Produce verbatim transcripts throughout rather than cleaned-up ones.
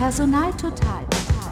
Personal Total.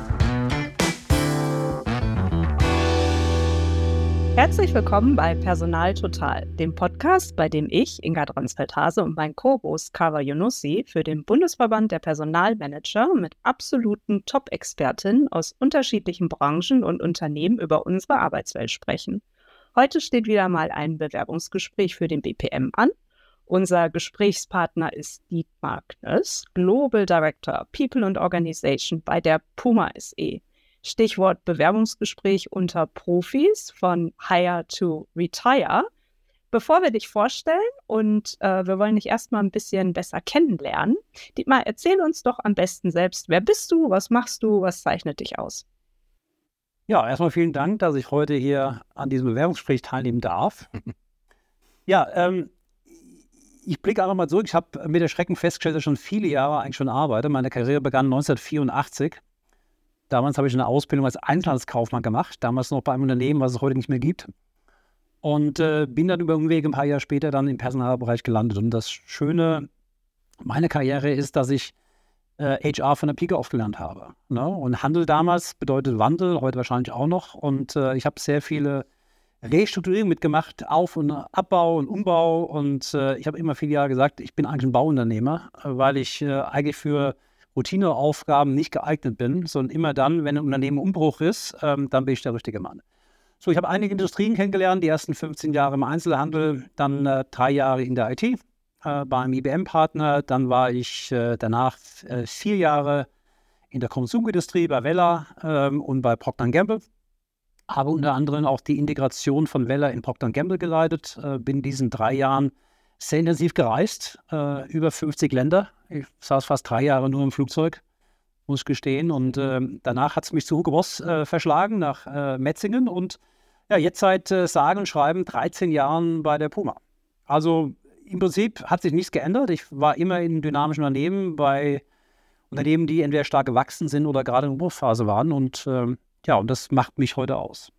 Herzlich willkommen bei Personal Total, dem Podcast, bei dem ich, Inga Dronsfeld-Hase, und mein Co-Host Kawa Yunussi für den Bundesverband der Personalmanager mit absoluten Top-Expertinnen aus unterschiedlichen Branchen und Unternehmen über unsere Arbeitswelt sprechen. Heute steht wieder mal ein Bewerbungsgespräch für den B P M an. Unser Gesprächspartner ist Dietmar Knöss, Global Director People and Organization bei der Puma S E. Stichwort Bewerbungsgespräch unter Profis von Hire to Retire. Bevor wir dich vorstellen und äh, wir wollen dich erstmal ein bisschen besser kennenlernen, Dietmar, erzähl uns doch am besten selbst, wer bist du, was machst du, was zeichnet dich aus? Ja, erstmal vielen Dank, dass ich heute hier an diesem Bewerbungsgespräch teilnehmen darf. Ja, ähm, ich blicke einfach mal zurück. Ich habe mit Erschrecken festgestellt, dass ich schon viele Jahre eigentlich schon arbeite. Meine Karriere begann neunzehnhundertvierundachtzig. Damals habe ich eine Ausbildung als Einzelhandelskaufmann gemacht, damals noch bei einem Unternehmen, was es heute nicht mehr gibt. Und äh, bin dann über Umwege ein paar Jahre später dann im Personalbereich gelandet. Und das Schöne meiner Karriere ist, dass ich äh, H R von der Pike auf gelernt habe. Ne? Und Handel damals bedeutet Wandel, heute wahrscheinlich auch noch. Und äh, ich habe sehr viele Restrukturierungen mitgemacht, Auf- und Abbau und Umbau. Und äh, ich habe immer viele Jahre gesagt, ich bin eigentlich ein Bauunternehmer, weil ich äh, eigentlich für Routineaufgaben nicht geeignet bin, sondern immer dann, wenn ein Unternehmen im Umbruch ist, ähm, dann bin ich der richtige Mann. So, ich habe einige Industrien kennengelernt, die ersten fünfzehn Jahre im Einzelhandel, dann äh, drei Jahre in der I T äh, beim I B M-Partner, dann war ich äh, danach äh, vier Jahre in der Konsumindustrie bei Wella ähm, und bei Procter and Gamble. Habe unter anderem auch die Integration von Wella in Procter and Gamble geleitet, äh, bin in diesen drei Jahren sehr intensiv gereist, äh, über fünfzig Länder. Ich saß fast drei Jahre nur im Flugzeug, muss ich gestehen. Und äh, danach hat es mich zu Hugo Boss äh, verschlagen, nach äh, Metzingen. Und ja, jetzt seit äh, sage und schreiben dreizehn Jahren bei der Puma. Also im Prinzip hat sich nichts geändert. Ich war immer in dynamischen Unternehmen, bei Unternehmen, die entweder stark gewachsen sind oder gerade in der Umbruchphase waren. Und äh, ja, und das macht mich heute aus.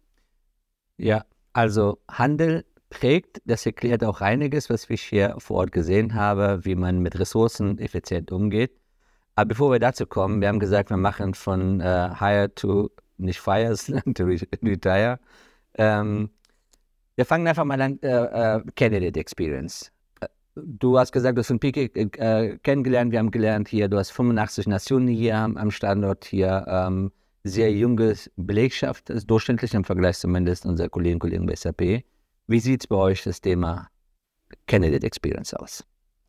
Ja, also Handel prägt, das erklärt auch einiges, was ich hier vor Ort gesehen habe, wie man mit Ressourcen effizient umgeht. Aber bevor wir dazu kommen, wir haben gesagt, wir machen von äh, Hire to, nicht Fire, to Retire. Ähm, wir fangen einfach mal an, äh, äh, Candidate Experience. Du hast gesagt, du hast von Pike äh, kennengelernt, wir haben gelernt hier, du hast fünfundachtzig Nationen hier am, am Standort, hier ähm, sehr junge Belegschaft, das ist durchschnittlich im Vergleich zumindest unserer Kolleginnen und Kollegen bei S A P. Wie sieht es bei euch das Thema Candidate Experience aus?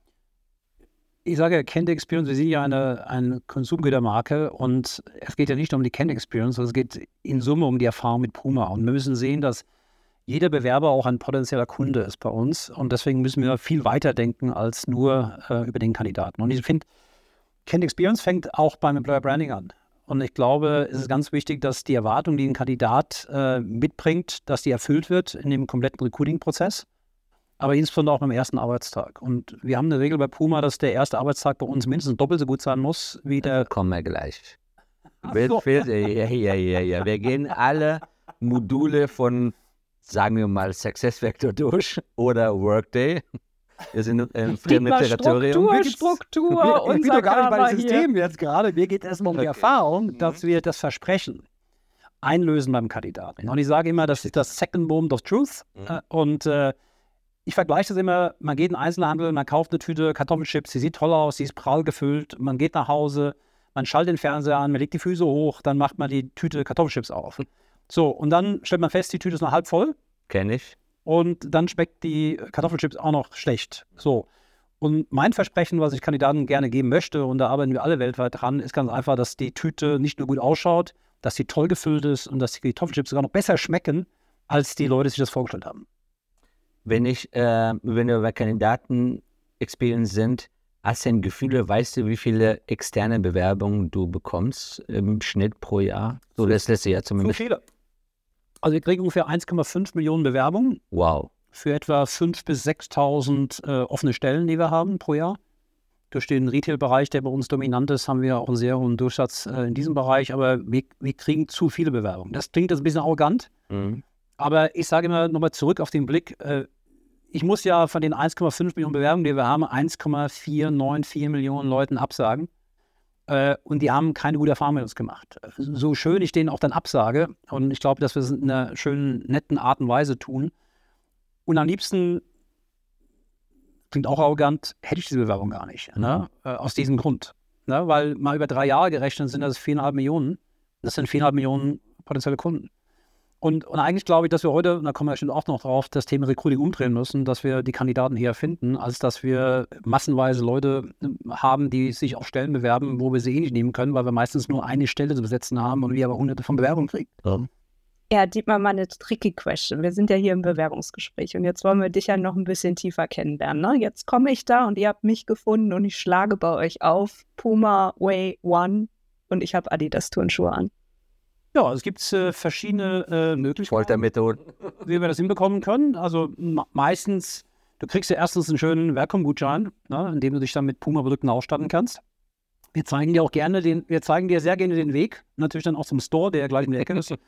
Ich sage ja, Candidate Experience, wir sind ja eine, eine Konsumgütermarke und es geht ja nicht um die Candidate Experience, sondern es geht in Summe um die Erfahrung mit Puma. Und wir müssen sehen, dass jeder Bewerber auch ein potenzieller Kunde ist bei uns und deswegen müssen wir viel weiter denken als nur äh, über den Kandidaten. Und ich finde, Candidate Experience fängt auch beim Employer Branding an. Und ich glaube, es ist ganz wichtig, dass die Erwartung, die ein Kandidat äh, mitbringt, dass die erfüllt wird in dem kompletten Recruiting-Prozess, aber insbesondere auch beim ersten Arbeitstag. Und wir haben eine Regel bei Puma, dass der erste Arbeitstag bei uns mindestens doppelt so gut sein muss wie der... Kommen wir gleich. Ach Wir, so. wir, ja, ja, ja, ja. Wir gehen alle Module von, sagen wir mal, SuccessFactors durch oder Workday. Wir sind im fremden Territorium. Struktur, Struktur, Ich bin doch gar nicht bei dem hier. System jetzt gerade. Mir geht es erstmal um die Okay. Erfahrung, dass wir das Versprechen einlösen beim Kandidaten. Und ich sage immer, das ist das Second Moment of Truth. Mhm. Und äh, ich vergleiche das immer, man geht in den Einzelhandel, man kauft eine Tüte Kartoffelchips, die sieht toll aus, die ist prall gefüllt, man geht nach Hause, man schaltet den Fernseher an, man legt die Füße hoch, dann macht man die Tüte Kartoffelchips auf. So, und dann stellt man fest, die Tüte ist noch halb voll. Kenn ich. Und dann schmeckt die Kartoffelchips auch noch schlecht. So. Und mein Versprechen, was ich Kandidaten gerne geben möchte, und da arbeiten wir alle weltweit dran, ist ganz einfach, dass die Tüte nicht nur gut ausschaut, dass sie toll gefüllt ist und dass die Kartoffelchips sogar noch besser schmecken, als die Leute sich das vorgestellt haben. Wenn ich, äh, wenn wir bei Kandidaten-Experience sind, hast du ein Gefühl, weißt du, wie viele externe Bewerbungen du bekommst im Schnitt pro Jahr? So das letzte Jahr Zu zumindest. viele. Also wir kriegen ungefähr eins Komma fünf Millionen Bewerbungen Wow. für etwa fünftausend bis sechstausend äh, offene Stellen, die wir haben pro Jahr. Durch den Retail-Bereich, der bei uns dominant ist, haben wir auch einen sehr hohen Durchsatz äh, in diesem Bereich, aber wir, wir kriegen zu viele Bewerbungen. Das klingt jetzt ein bisschen arrogant, Mhm. aber ich sage immer nochmal zurück auf den Blick, äh, ich muss ja von den eins Komma fünf Millionen Bewerbungen, die wir haben, eins Komma vier neun vier Millionen Leuten absagen. Äh, und die haben keine gute Erfahrung mit uns gemacht. So schön ich denen auch dann absage, und ich glaube, dass wir es in einer schönen, netten Art und Weise tun. Und am liebsten, klingt auch arrogant, hätte ich diese Bewerbung gar nicht. Ne? Äh, aus diesem Grund. Ne? Weil mal über drei Jahre gerechnet sind das viereinhalb Millionen. Das sind viereinhalb Millionen potenzielle Kunden. Und, und eigentlich glaube ich, dass wir heute, und da kommen wir bestimmt auch noch drauf, das Thema Recruiting umdrehen müssen, dass wir die Kandidaten hier finden, als dass wir massenweise Leute haben, die sich auf Stellen bewerben, wo wir sie eh nicht nehmen können, weil wir meistens nur eine Stelle zu besetzen haben und wir aber hunderte von Bewerbungen kriegen. Ja, ja, Dietmar, mal eine tricky question. Wir sind ja hier im Bewerbungsgespräch und jetzt wollen wir dich ja noch ein bisschen tiefer kennenlernen. Ne? Jetzt komme ich da und ihr habt mich gefunden und ich schlage bei euch auf Puma Way One und ich habe Adidas Turnschuhe an. Ja, es gibt äh, verschiedene äh, Möglichkeiten, Foltermethoden, wie wir das hinbekommen können. Also me- meistens, du kriegst ja erstens einen schönen Welcome-Gutschein, ne, in dem du dich dann mit Puma-Produkten ausstatten kannst. Wir zeigen dir auch gerne den, wir zeigen dir sehr gerne den Weg, natürlich dann auch zum Store, der gleich in der Ecke ist.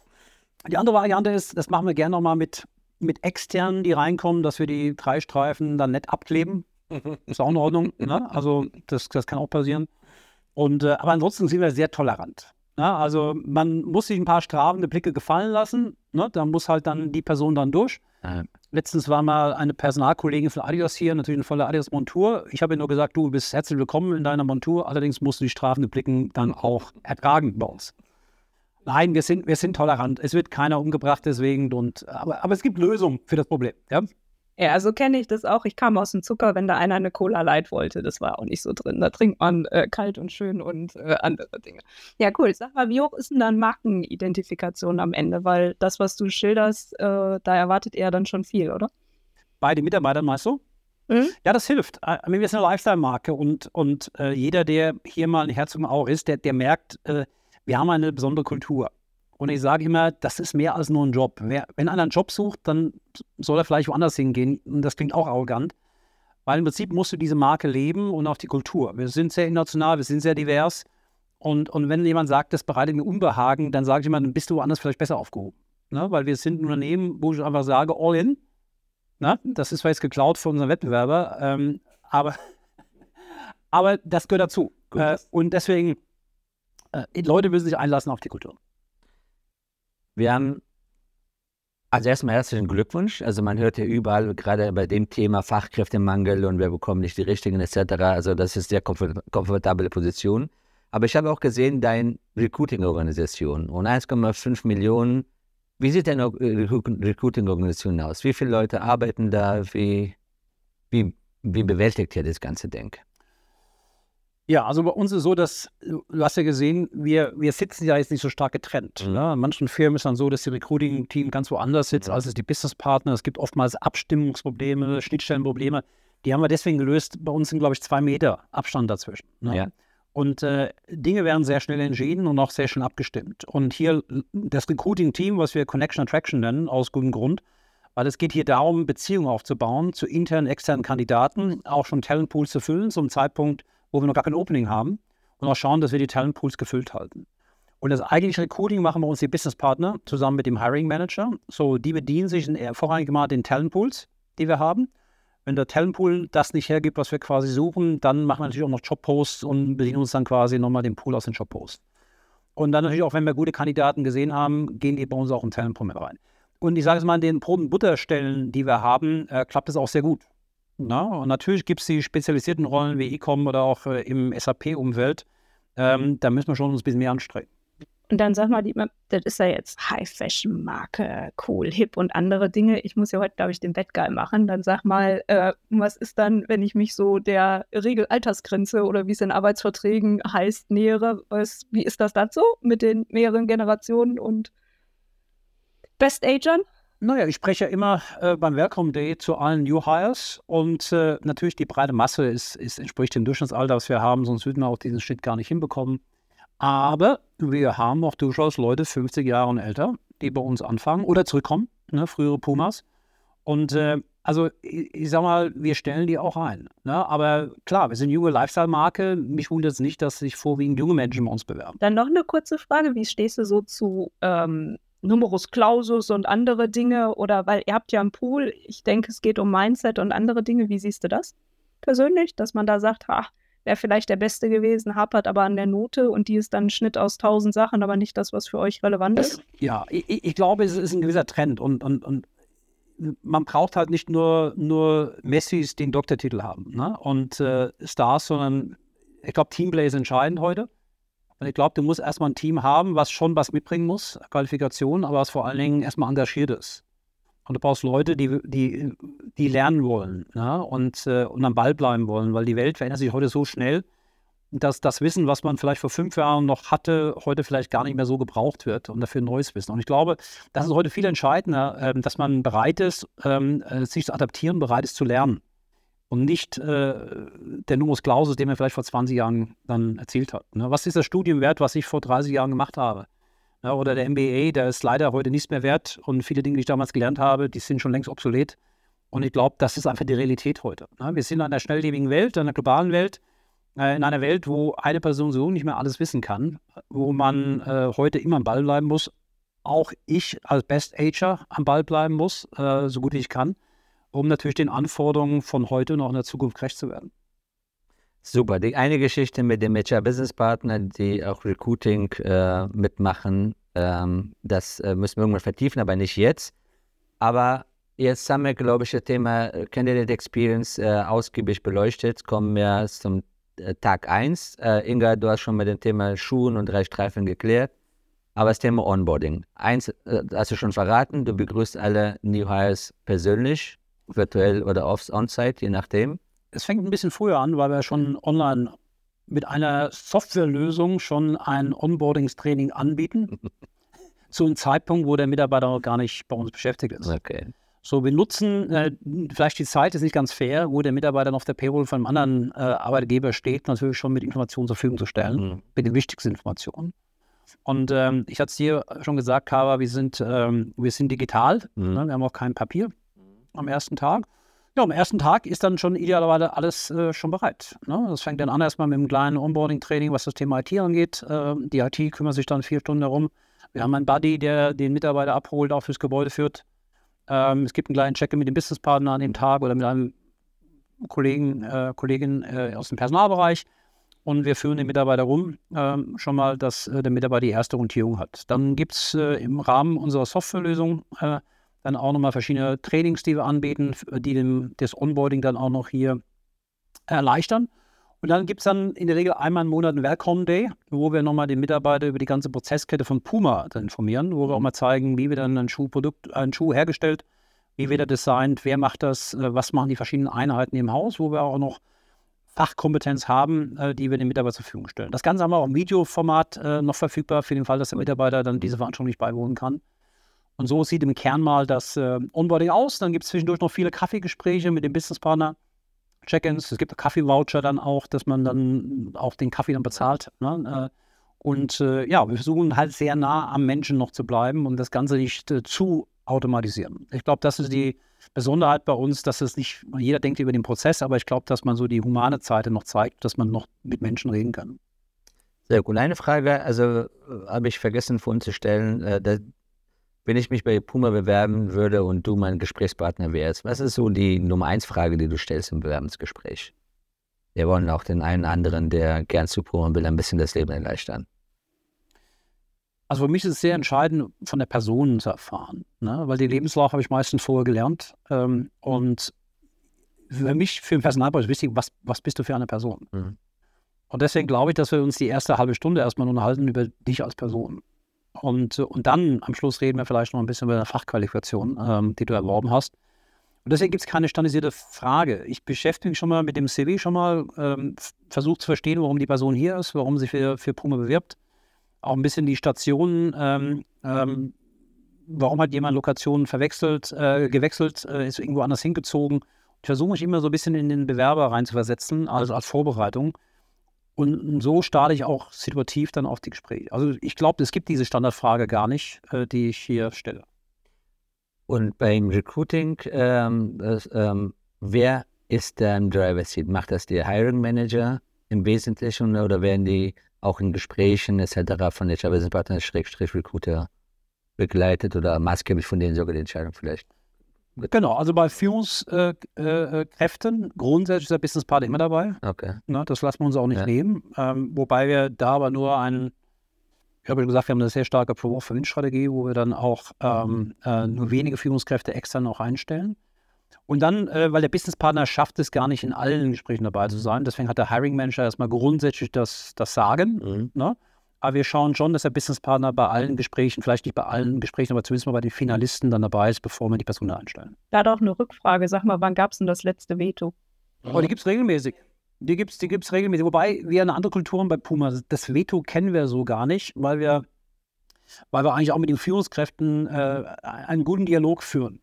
Die andere Variante ist, das machen wir gerne nochmal mit, mit externen, die reinkommen, dass wir die drei Streifen dann nett abkleben. Ist auch in Ordnung, ne? Also das, das kann auch passieren. Und, äh, aber ansonsten sind wir sehr tolerant. Ja, also man muss sich ein paar strafende Blicke gefallen lassen, ne? Da muss halt dann die Person dann durch. Ja. Letztens war mal eine Personalkollegin von Adidas hier, natürlich eine volle Adidas-Montur. Ich habe ihr nur gesagt, du bist herzlich willkommen in deiner Montur, allerdings musst du die strafenden Blicken dann auch ertragen bei uns. Nein, wir sind, wir sind tolerant. Es wird keiner umgebracht deswegen, und, aber, aber es gibt Lösungen für das Problem. Ja, ja, so kenne ich das auch. Ich kam aus dem Zucker, wenn da einer eine Cola Light wollte. Das war auch nicht so drin. Da trinkt man äh, kalt und schön und äh, andere Dinge. Ja, cool. Sag mal, wie hoch ist denn dann Markenidentifikation am Ende? Weil das, was du schilderst, äh, da erwartet ihr dann schon viel, oder? Bei den Mitarbeitern meinst du? Mhm. Ja, das hilft. I mean, wir sind eine Lifestyle-Marke und, und äh, jeder, der hier mal in Herzogenaurach ist, der, der merkt, äh, wir haben eine besondere Kultur. Und ich sage immer, das ist mehr als nur ein Job. Wer, wenn einer einen Job sucht, dann soll er vielleicht woanders hingehen. Und das klingt auch arrogant. Weil im Prinzip musst du diese Marke leben und auch die Kultur. Wir sind sehr international, wir sind sehr divers. Und, und wenn jemand sagt, das bereitet mir Unbehagen, dann sage ich immer, dann bist du woanders vielleicht besser aufgehoben. Ne? Weil wir sind ein Unternehmen, wo ich einfach sage, all in. Na? Das ist zwar jetzt geklaut von unserem Wettbewerber, ähm, aber, aber das gehört dazu. Äh, und deswegen, äh, Leute müssen sich einlassen auf die Kultur. Wir haben, also erstmal herzlichen Glückwunsch. Also man hört ja überall, gerade bei dem Thema Fachkräftemangel und wir bekommen nicht die richtigen et cetera. Also das ist sehr komfort- komfortable Position. Aber ich habe auch gesehen, deine Recruiting-Organisation und eins Komma fünf Millionen. Wie sieht deine Recruiting-Organisation aus? Wie viele Leute arbeiten da? Wie, wie, wie bewältigt ihr das ganze Ding? Ja, also bei uns ist es so, dass, du hast ja gesehen, wir, wir sitzen ja jetzt nicht so stark getrennt. Mhm. Ne? In manchen Firmen ist es dann so, dass die Recruiting-Team ganz woanders sitzt, mhm. als es die Business-Partner. Es gibt oftmals Abstimmungsprobleme, Schnittstellenprobleme. Die haben wir deswegen gelöst. Bei uns sind, glaube ich, zwei Meter Abstand dazwischen. Ne? Ja. Und äh, Dinge werden sehr schnell entschieden und auch sehr schnell abgestimmt. Und hier das Recruiting-Team, was wir Connection Attraction nennen, aus gutem Grund, weil es geht hier darum, Beziehungen aufzubauen zu internen, externen Kandidaten, auch schon Talentpools zu füllen, zum Zeitpunkt, wo wir noch gar kein Opening haben, und auch schauen, dass wir die Talentpools gefüllt halten. Und das eigentliche Recruiting machen bei uns die Businesspartner zusammen mit dem Hiring Manager. So, die bedienen sich in, vorrangig mal den Talentpools, die wir haben. Wenn der Talentpool das nicht hergibt, was wir quasi suchen, dann machen wir natürlich auch noch Jobposts und bedienen uns dann quasi nochmal den Pool aus den Jobposts. Und dann natürlich auch, wenn wir gute Kandidaten gesehen haben, gehen die bei uns auch im Talentpool mit rein. Und ich sage es mal, an den Brot- und Butterstellen, die wir haben, äh, klappt es auch sehr gut. Na, und natürlich gibt es die spezialisierten Rollen wie E-Com oder auch äh, im S A P-Umfeld. Ähm, da müssen wir schon uns ein bisschen mehr anstrengen. Und dann sag mal, das ist ja jetzt High-Fashion-Marke, cool, hip und andere Dinge. Ich muss ja heute, glaube ich, den Bad Guy machen. Dann sag mal, äh, was ist dann, wenn ich mich so der Regel-Altersgrenze oder wie es in Arbeitsverträgen heißt, nähere? Was, wie ist das dazu mit den mehreren Generationen und Best-Agern? Naja, ich spreche ja immer äh, beim Welcome Day zu allen New Hires und äh, natürlich die breite Masse ist, ist, entspricht dem Durchschnittsalter, was wir haben, sonst würden wir auch diesen Schnitt gar nicht hinbekommen. Aber wir haben auch durchaus Leute fünfzig Jahre und älter, die bei uns anfangen oder zurückkommen, ne, frühere Pumas. Und äh, also ich, ich sag mal, wir stellen die auch ein. Ne? Aber klar, wir sind eine junge Lifestyle-Marke. Mich wundert es nicht, dass sich vorwiegend junge Menschen bei uns bewerben. Dann noch eine kurze Frage. Wie stehst du so zu ähm, Numerus Clausus und andere Dinge? Oder weil ihr habt ja einen Pool. Ich denke, es geht um Mindset und andere Dinge. Wie siehst du das persönlich? Dass man da sagt, ha, wäre vielleicht der Beste gewesen, hapert aber an der Note und die ist dann ein Schnitt aus tausend Sachen, aber nicht das, was für euch relevant ist? Ja, ich, ich glaube, es ist ein gewisser Trend und, und, und man braucht halt nicht nur, nur Messis, die einen Doktortitel haben, ne? Und äh, Stars, sondern ich glaube, Teamplay ist entscheidend heute. Und ich glaube, du musst erstmal ein Team haben, was schon was mitbringen muss, Qualifikation, aber was vor allen Dingen erstmal engagiert ist. Und du brauchst Leute, die, die, die lernen wollen, ne? und, äh, und am Ball bleiben wollen, weil die Welt verändert sich heute so schnell, dass das Wissen, was man vielleicht vor fünf Jahren noch hatte, heute vielleicht gar nicht mehr so gebraucht wird und dafür neues Wissen. Und ich glaube, das ist heute viel entscheidender, äh, dass man bereit ist, ähm, äh, sich zu adaptieren, bereit ist zu lernen. Und nicht äh, der Numerus Clausus, den man vielleicht vor zwanzig Jahren dann erzählt hat. Ne? Was ist das Studium wert, was ich vor dreißig Jahren gemacht habe? Ja, oder der M B A, der ist leider heute nichts mehr wert. Und viele Dinge, die ich damals gelernt habe, die sind schon längst obsolet. Und ich glaube, das ist einfach die Realität heute. Ne? Wir sind in einer schnelllebigen Welt, in einer globalen Welt, äh, in einer Welt, wo eine Person so nicht mehr alles wissen kann, wo man äh, heute immer am Ball bleiben muss. Auch ich als Best Ager am Ball bleiben muss, äh, so gut wie ich kann, um natürlich den Anforderungen von heute und auch in der Zukunft gerecht zu werden. Super. Die eine Geschichte mit dem H R-Business-Partner, die auch Recruiting äh, mitmachen, ähm, das äh, müssen wir irgendwann vertiefen, aber nicht jetzt. Aber jetzt haben wir, glaube ich, das Thema Candidate Experience äh, ausgiebig beleuchtet. Kommen wir zum äh, Tag eins. Äh, Inga, du hast schon mit dem Thema Schuhen und drei Streifen geklärt. Aber das Thema Onboarding. Eins äh, hast du schon verraten, du begrüßt alle New Hires persönlich, virtuell oder on-site, je nachdem. Es fängt ein bisschen früher an, weil wir schon online mit einer Softwarelösung schon ein Onboardingstraining anbieten. Zu einem Zeitpunkt, wo der Mitarbeiter noch gar nicht bei uns beschäftigt ist. Okay. So, wir nutzen, äh, vielleicht die Zeit ist nicht ganz fair, wo der Mitarbeiter noch auf der Payroll von einem anderen äh, Arbeitgeber steht, natürlich schon mit Informationen zur Verfügung zu stellen, mhm. mit den wichtigsten Informationen. Und ähm, ich hatte es dir schon gesagt, Carver, wir sind, ähm, wir sind digital, mhm. ne? Wir haben auch kein Papier am ersten Tag. Ja, am ersten Tag ist dann schon idealerweise alles äh, schon bereit. Ne? Das fängt dann an erstmal mit einem kleinen Onboarding-Training, was das Thema I T angeht. Äh, die I T kümmert sich dann vier Stunden darum. Wir haben einen Buddy, der den Mitarbeiter abholt, auch fürs Gebäude führt. Ähm, es gibt einen kleinen Check-in mit dem Businesspartner an dem Tag oder mit einem Kollegen, äh, Kollegin äh, aus dem Personalbereich. Und wir führen den Mitarbeiter rum, äh, schon mal, dass äh, der Mitarbeiter die erste Orientierung hat. Dann gibt es äh, im Rahmen unserer Softwarelösung äh, dann auch nochmal verschiedene Trainings, die wir anbieten, die dem, das Onboarding dann auch noch hier erleichtern. Und dann gibt es dann in der Regel einmal im Monat einen Welcome Day, wo wir nochmal den Mitarbeiter über die ganze Prozesskette von Puma informieren, wo wir auch mal zeigen, wie wird dann ein Schuhprodukt, ein Schuh hergestellt, wie wird er designt, wer macht das, was machen die verschiedenen Einheiten im Haus, wo wir auch noch Fachkompetenz haben, die wir den Mitarbeitern zur Verfügung stellen. Das Ganze haben wir auch im Videoformat noch verfügbar, für den Fall, dass der Mitarbeiter dann diese Veranstaltung nicht beiwohnen kann. Und so sieht im Kern mal das äh, Onboarding aus. Dann gibt es zwischendurch noch viele Kaffeegespräche mit dem Businesspartner, Check-ins. Es gibt Kaffee-Voucher dann auch, dass man dann auch den Kaffee dann bezahlt. Ne? Äh, und äh, ja, wir versuchen halt sehr nah am Menschen noch zu bleiben und das Ganze nicht äh, zu automatisieren. Ich glaube, das ist die Besonderheit bei uns, dass es nicht, jeder denkt über den Prozess, aber ich glaube, dass man so die humane Seite noch zeigt, dass man noch mit Menschen reden kann. Sehr gut. Eine Frage, also habe ich vergessen vorhin zu stellen, äh, der wenn ich mich bei Puma bewerben würde und du mein Gesprächspartner wärst, was ist so die Nummer eins Frage, die du stellst im Bewerbungsgespräch? Wir wollen auch den einen anderen, der gern zu Puma will, ein bisschen das Leben erleichtern. Also für mich ist es sehr entscheidend, von der Person zu erfahren, ne? Weil den Lebenslauf habe ich meistens vorher gelernt. Ähm, und für mich, für den Personalbereich ist wichtig, was, was bist du für eine Person? Mhm. Und deswegen glaube ich, dass wir uns die erste halbe Stunde erstmal unterhalten über dich als Person. Und, und dann am Schluss reden wir vielleicht noch ein bisschen über deine Fachqualifikation, ähm, die du erworben hast. Und deswegen gibt es keine standardisierte Frage. Ich beschäftige mich schon mal mit dem C V schon mal, ähm, versuche zu verstehen, warum die Person hier ist, warum sie für, für Puma bewirbt. Auch ein bisschen die Stationen, ähm, ähm, warum hat jemand Lokationen verwechselt, äh, gewechselt, äh, ist irgendwo anders hingezogen. Ich versuche mich immer so ein bisschen in den Bewerber reinzuversetzen, also als Vorbereitung. Und so starte ich auch situativ dann auf die Gespräche. Also ich glaube, es gibt diese Standardfrage gar nicht, äh, die ich hier stelle. Und beim Recruiting, ähm, das, ähm, wer ist der im Driver Seat? Macht das der Hiring Manager im Wesentlichen oder werden die auch in Gesprächen et cetera von H R-Business-Partner, Schrägstrich Recruiter begleitet oder maßgeblich von denen sogar die Entscheidung vielleicht? Genau, also bei Führungskräften, äh, äh, grundsätzlich ist der Businesspartner immer dabei. Okay. Ne, das lassen wir uns auch nicht Ja. nehmen. Ähm, wobei wir da aber nur einen, ich habe ja gesagt, wir haben eine sehr starke Pro-Win-Strategie, wo wir dann auch ähm, äh, nur wenige Führungskräfte extern auch einstellen. Und dann, äh, weil der Businesspartner schafft es gar nicht, in allen Gesprächen dabei zu sein. Deswegen hat der Hiring Manager erstmal grundsätzlich das, das Sagen. Mhm. Ne? Aber wir schauen schon, dass der Businesspartner bei allen Gesprächen, vielleicht nicht bei allen Gesprächen, aber zumindest mal bei den Finalisten dann dabei ist, bevor wir die Person einstellen. Da doch eine Rückfrage. Sag mal, wann gab es denn das letzte Veto? Oh, die gibt es regelmäßig. Die gibt es die gibt's regelmäßig. Wobei wir eine andere Kultur haben bei Puma. Das Veto kennen wir so gar nicht, weil wir, weil wir eigentlich auch mit den Führungskräften äh, einen guten Dialog führen.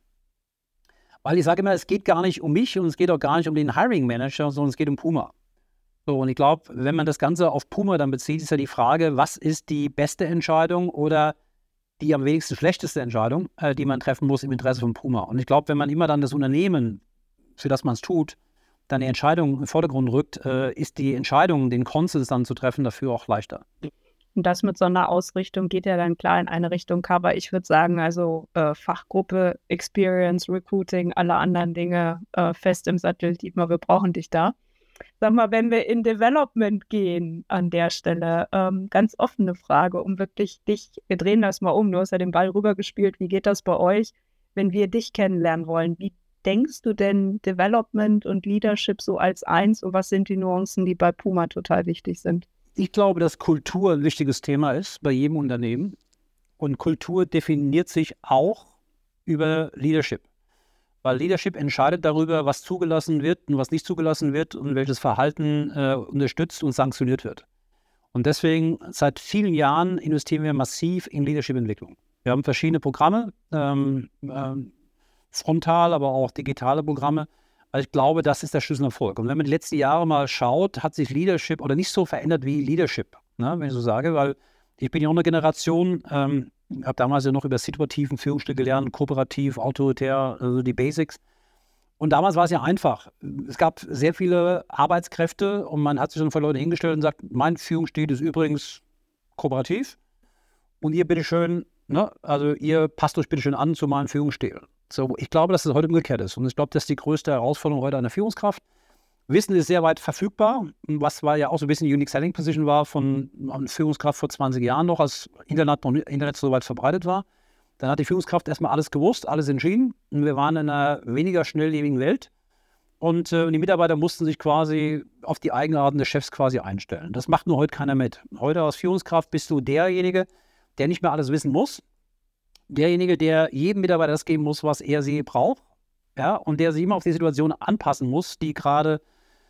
Weil ich sage immer, es geht gar nicht um mich und es geht auch gar nicht um den Hiring Manager, sondern es geht um Puma. So, und ich glaube, wenn man das Ganze auf Puma dann bezieht, ist ja die Frage, was ist die beste Entscheidung oder die am wenigsten schlechteste Entscheidung, äh, die man treffen muss im Interesse von Puma. Und ich glaube, wenn man immer dann das Unternehmen, für das man es tut, dann die Entscheidung im Vordergrund rückt, äh, ist die Entscheidung, den Konsens dann zu treffen, dafür auch leichter. Und das mit so einer Ausrichtung geht ja dann klar in eine Richtung Cover. Ich würde sagen, also äh, Fachgruppe, Experience, Recruiting, alle anderen Dinge äh, fest im Sattel. Dietmar, wir brauchen dich da. Sag mal, wenn wir in Development gehen an der Stelle, ähm, ganz offene Frage, um wirklich dich, wir drehen das mal um, du hast ja den Ball rübergespielt, wie geht das bei euch, wenn wir dich kennenlernen wollen? Wie denkst du denn Development und Leadership so als eins und was sind die Nuancen, die bei Puma total wichtig sind? Ich glaube, dass Kultur ein wichtiges Thema ist bei jedem Unternehmen. Und Kultur definiert sich auch über Leadership. Weil Leadership entscheidet darüber, was zugelassen wird und was nicht zugelassen wird und welches Verhalten äh, unterstützt und sanktioniert wird. Und deswegen, seit vielen Jahren investieren wir massiv in Leadership-Entwicklung. Wir haben verschiedene Programme, ähm, ähm, frontal, aber auch digitale Programme. Weil ich glaube, das ist der Schlüsselerfolg. Und wenn man die letzten Jahre mal schaut, hat sich Leadership oder nicht so verändert wie Leadership, ne, wenn ich so sage, weil ich bin ja auch eine Generation, ähm, habe damals ja noch über situativen Führungsstil gelernt, kooperativ, autoritär, also die Basics. Und damals war es ja einfach. Es gab sehr viele Arbeitskräfte und man hat sich dann vor Leute hingestellt und sagt, mein Führungsstil ist übrigens kooperativ und ihr bitteschön, ne, also ihr passt euch bitteschön an zu meinem Führungsstil. So, ich glaube, dass es heute umgekehrt ist. Und ich glaube, das ist die größte Herausforderung heute einer Führungskraft. Wissen ist sehr weit verfügbar, was war ja auch so ein bisschen die Unique Selling Position war von einer Führungskraft vor zwanzig Jahren noch, als Internet noch Internet so weit verbreitet war. Dann hat die Führungskraft erstmal alles gewusst, alles entschieden. Und wir waren in einer weniger schnelllebigen Welt. Und äh, die Mitarbeiter mussten sich quasi auf die Eigenarten des Chefs quasi einstellen. Das macht nur heute keiner mit. Heute als Führungskraft bist du derjenige, der nicht mehr alles wissen muss. Derjenige, der jedem Mitarbeiter das geben muss, was er sie braucht, ja, und der sich immer auf die Situation anpassen muss, die gerade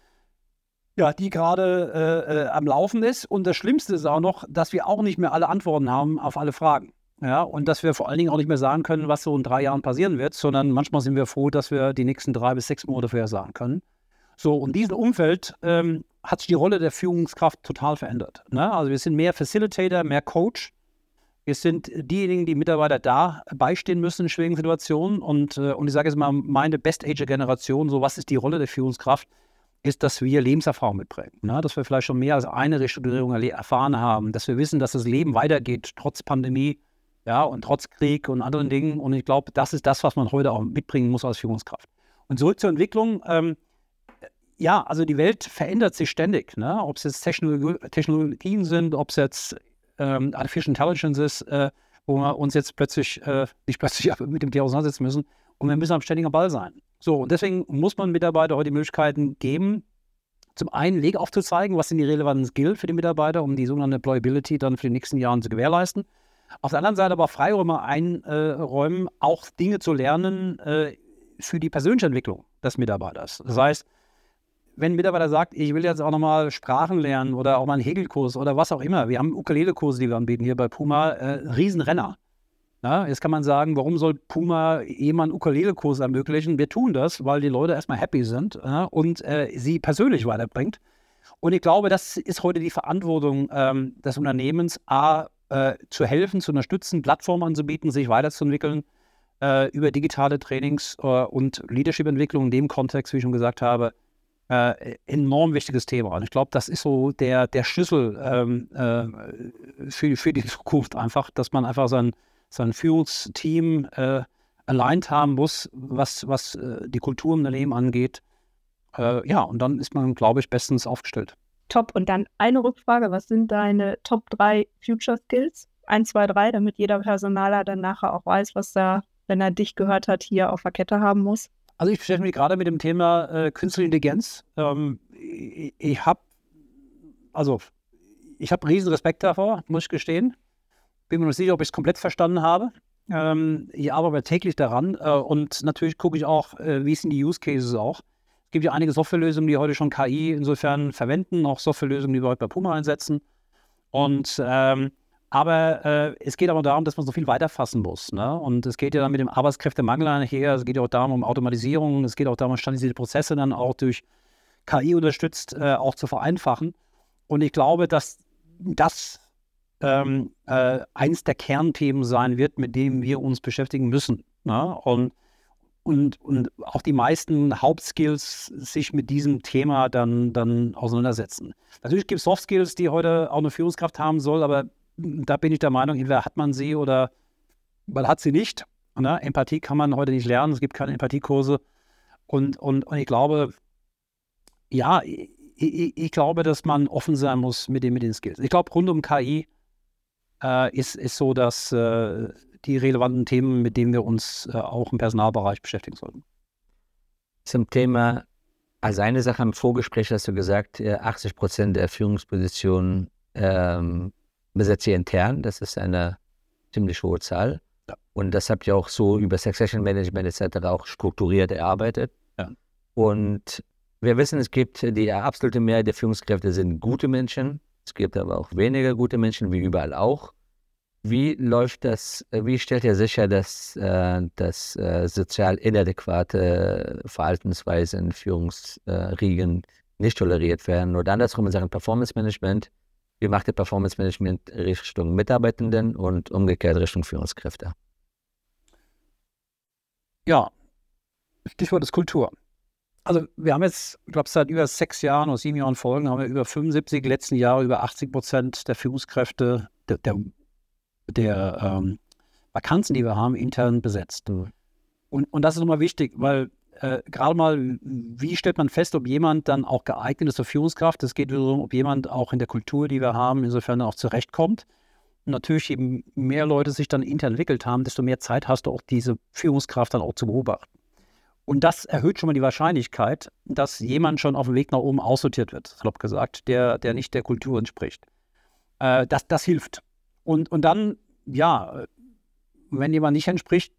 ja, die gerade äh, äh, am Laufen ist. Und das Schlimmste ist auch noch, dass wir auch nicht mehr alle Antworten haben auf alle Fragen. Ja, und dass wir vor allen Dingen auch nicht mehr sagen können, was so in drei Jahren passieren wird, sondern manchmal sind wir froh, dass wir die nächsten drei bis sechs Monate vorher sagen können. So, und in diesem Umfeld ähm, hat sich die Rolle der Führungskraft total verändert. Ne? Also wir sind mehr Facilitator, mehr Coach. Wir sind diejenigen, die Mitarbeiter da beistehen müssen in schwierigen Situationen. Und, äh, und ich sage jetzt mal, meine Best-Age-Generation, so was ist die Rolle der Führungskraft, ist, dass wir Lebenserfahrung mitbringen. Ne? Dass wir vielleicht schon mehr als eine Restrukturierung erfahren haben. Dass wir wissen, dass das Leben weitergeht, trotz Pandemie, ja, und trotz Krieg und anderen Dingen. Und ich glaube, das ist das, was man heute auch mitbringen muss als Führungskraft. Und zurück zur Entwicklung. Ähm, ja, also die Welt verändert sich ständig. Ne? Ob es jetzt Technologie, Technologien sind, ob es jetzt ähm, Artificial Intelligence ist, äh, wo wir uns jetzt plötzlich äh, nicht plötzlich mit dem Thema auseinandersetzen müssen. Und wir müssen am ständigen Ball sein. So, und deswegen muss man Mitarbeiter heute die Möglichkeiten geben, zum einen Weg aufzuzeigen, was sind die relevanten Skills für die Mitarbeiter, um die sogenannte Employability dann für die nächsten Jahre zu gewährleisten. Auf der anderen Seite aber Freiräume einräumen, auch Dinge zu lernen äh, für die persönliche Entwicklung des Mitarbeiters. Das heißt, wenn ein Mitarbeiter sagt, ich will jetzt auch nochmal Sprachen lernen oder auch mal einen Häkelkurs oder was auch immer, wir haben Ukulele-Kurse, die wir anbieten hier bei Puma, äh, Riesenrenner. Na, jetzt kann man sagen, warum soll Puma jemanden Ukulele-Kurs ermöglichen? Wir tun das, weil die Leute erstmal happy sind äh, und äh, sie persönlich weiterbringt. Und ich glaube, das ist heute die Verantwortung ähm, des Unternehmens, A, äh, zu helfen, zu unterstützen, Plattformen anzubieten, sich weiterzuentwickeln äh, über digitale Trainings äh, und Leadership-Entwicklung in dem Kontext, wie ich schon gesagt habe, äh, enorm wichtiges Thema. Und ich glaube, das ist so der, der Schlüssel ähm, äh, für, für die Zukunft einfach, dass man einfach sein sein Führungsteam äh, aligned haben muss, was, was äh, die Kultur im Unternehmen angeht. Äh, ja, und dann ist man, glaube ich, bestens aufgestellt. Top. Und dann eine Rückfrage. Was sind deine Top drei Future Skills? Eins, zwei, drei, damit jeder Personaler dann nachher auch weiß, was da, wenn er dich gehört hat, hier auf der Kette haben muss. Also ich beschäftige mich gerade mit dem Thema äh, Künstliche Intelligenz. Ähm, ich ich habe also ich habe riesen Respekt davor, muss ich gestehen. Bin mir nicht sicher, ob ich es komplett verstanden habe. Ähm, ich arbeite täglich daran äh, und natürlich gucke ich auch, äh, wie sind die Use Cases auch. Es gibt ja einige Softwarelösungen, die heute schon K I insofern verwenden, auch Softwarelösungen, die wir heute bei Puma einsetzen. Und ähm, aber äh, es geht aber darum, dass man so viel weiterfassen muss. Ne? Und es geht ja dann mit dem Arbeitskräftemangel einher. Es geht ja auch darum, um Automatisierung. Es geht auch darum, standardisierte Prozesse dann auch durch K I unterstützt äh, auch zu vereinfachen. Und ich glaube, dass das ähm, äh, eins der Kernthemen sein wird, mit dem wir uns beschäftigen müssen. Ne? Und Und, und auch die meisten Hauptskills sich mit diesem Thema dann, dann auseinandersetzen. Natürlich gibt es Soft Skills, die heute auch eine Führungskraft haben soll, aber da bin ich der Meinung, entweder hat man sie oder man hat sie nicht. Ne? Empathie kann man heute nicht lernen, es gibt keine Empathiekurse. Und, und, und ich glaube, ja, ich, ich, ich glaube, dass man offen sein muss mit den, mit den Skills. Ich glaube, rund um K I äh, ist, ist so, dass äh, die relevanten Themen, mit denen wir uns äh, auch im Personalbereich beschäftigen sollten. Zum Thema, also eine Sache im Vorgespräch hast du gesagt, achtzig Prozent der Führungspositionen ähm, besetzt ihr intern. Das ist eine ziemlich hohe Zahl. Ja. Und das habt ihr auch so über Succession Management et cetera auch strukturiert erarbeitet. Ja. Und wir wissen, es gibt die absolute Mehrheit der Führungskräfte sind gute Menschen. Es gibt aber auch weniger gute Menschen, wie überall auch. Wie läuft das, wie stellt ihr sicher, dass, äh, dass äh, sozial inadäquate Verhaltensweisen in Führungsriegen nicht toleriert werden? Oder andersrum in Sachen Performance Management, wie macht ihr Performance Management Richtung Mitarbeitenden und umgekehrt Richtung Führungskräfte? Ja, Stichwort ist Kultur. Also wir haben jetzt, ich glaube seit über sechs Jahren oder sieben Jahren Folgen, haben wir über fünfundsiebzig, letzten Jahre über achtzig Prozent der Führungskräfte, der, der der ähm, Vakanzen, die wir haben, intern besetzt. Und, und das ist nochmal wichtig, weil äh, gerade mal, wie stellt man fest, ob jemand dann auch geeignet ist zur Führungskraft? Es geht darum, ob jemand auch in der Kultur, die wir haben, insofern auch zurechtkommt. Und natürlich, je mehr Leute sich dann intern entwickelt haben, desto mehr Zeit hast du auch diese Führungskraft dann auch zu beobachten. Und das erhöht schon mal die Wahrscheinlichkeit, dass jemand schon auf dem Weg nach oben aussortiert wird, salopp gesagt, der, der nicht der Kultur entspricht. Äh, das, das hilft. Und, und dann, ja, wenn jemand nicht entspricht,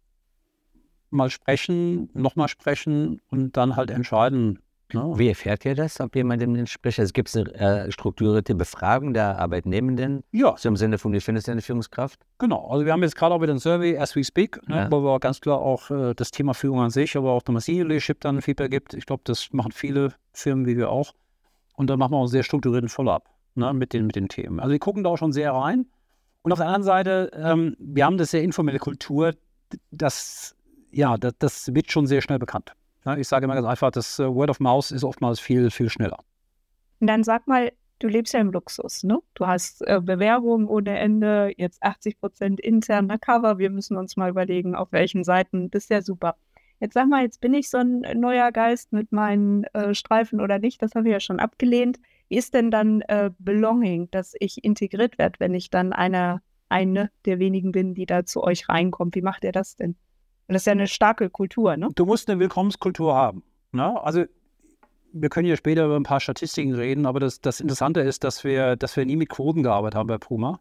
mal sprechen, nochmal sprechen und dann halt entscheiden. Ne? Wie erfährt ihr das, ob jemand dem entspricht? Also gibt es eine äh, strukturierte Befragung der Arbeitnehmenden? Ja. So im Sinne von, wie findest du eine Führungskraft? Genau, also wir haben jetzt gerade auch wieder ein Survey, as we speak, ne, Ja. wo wir ganz klar auch äh, das Thema Führung an sich, aber auch Thomas Senior Leadership dann Feedback gibt. Ich glaube, das machen viele Firmen, wie wir auch. Und dann machen wir auch einen sehr strukturierten Follow-up, ne, mit den, mit den Themen. Also wir gucken da auch schon sehr rein. Und auf der anderen Seite, ähm, wir haben das sehr informelle Kultur, das, ja, das, das wird schon sehr schnell bekannt. Ja, ich sage immer ganz einfach, das äh, Word of Mouth ist oftmals viel, viel schneller. Und dann sag mal, du lebst ja im Luxus, ne? Du hast äh, Bewerbungen ohne Ende, jetzt achtzig Prozent interner Cover. Wir müssen uns mal überlegen, auf welchen Seiten. Das ist ja super. Jetzt sag mal, jetzt bin ich so ein neuer Geist mit meinen äh, Streifen oder nicht. Das habe ich ja schon abgelehnt. Wie ist denn dann äh, Belonging, dass ich integriert werde, wenn ich dann einer, eine der wenigen bin, die da zu euch reinkommt? Wie macht ihr das denn? Und das ist ja eine starke Kultur, ne? Du musst eine Willkommenskultur haben. Ne? Also wir können ja später über ein paar Statistiken reden, aber das, das Interessante ist, dass wir, dass wir nie mit Quoten gearbeitet haben bei Puma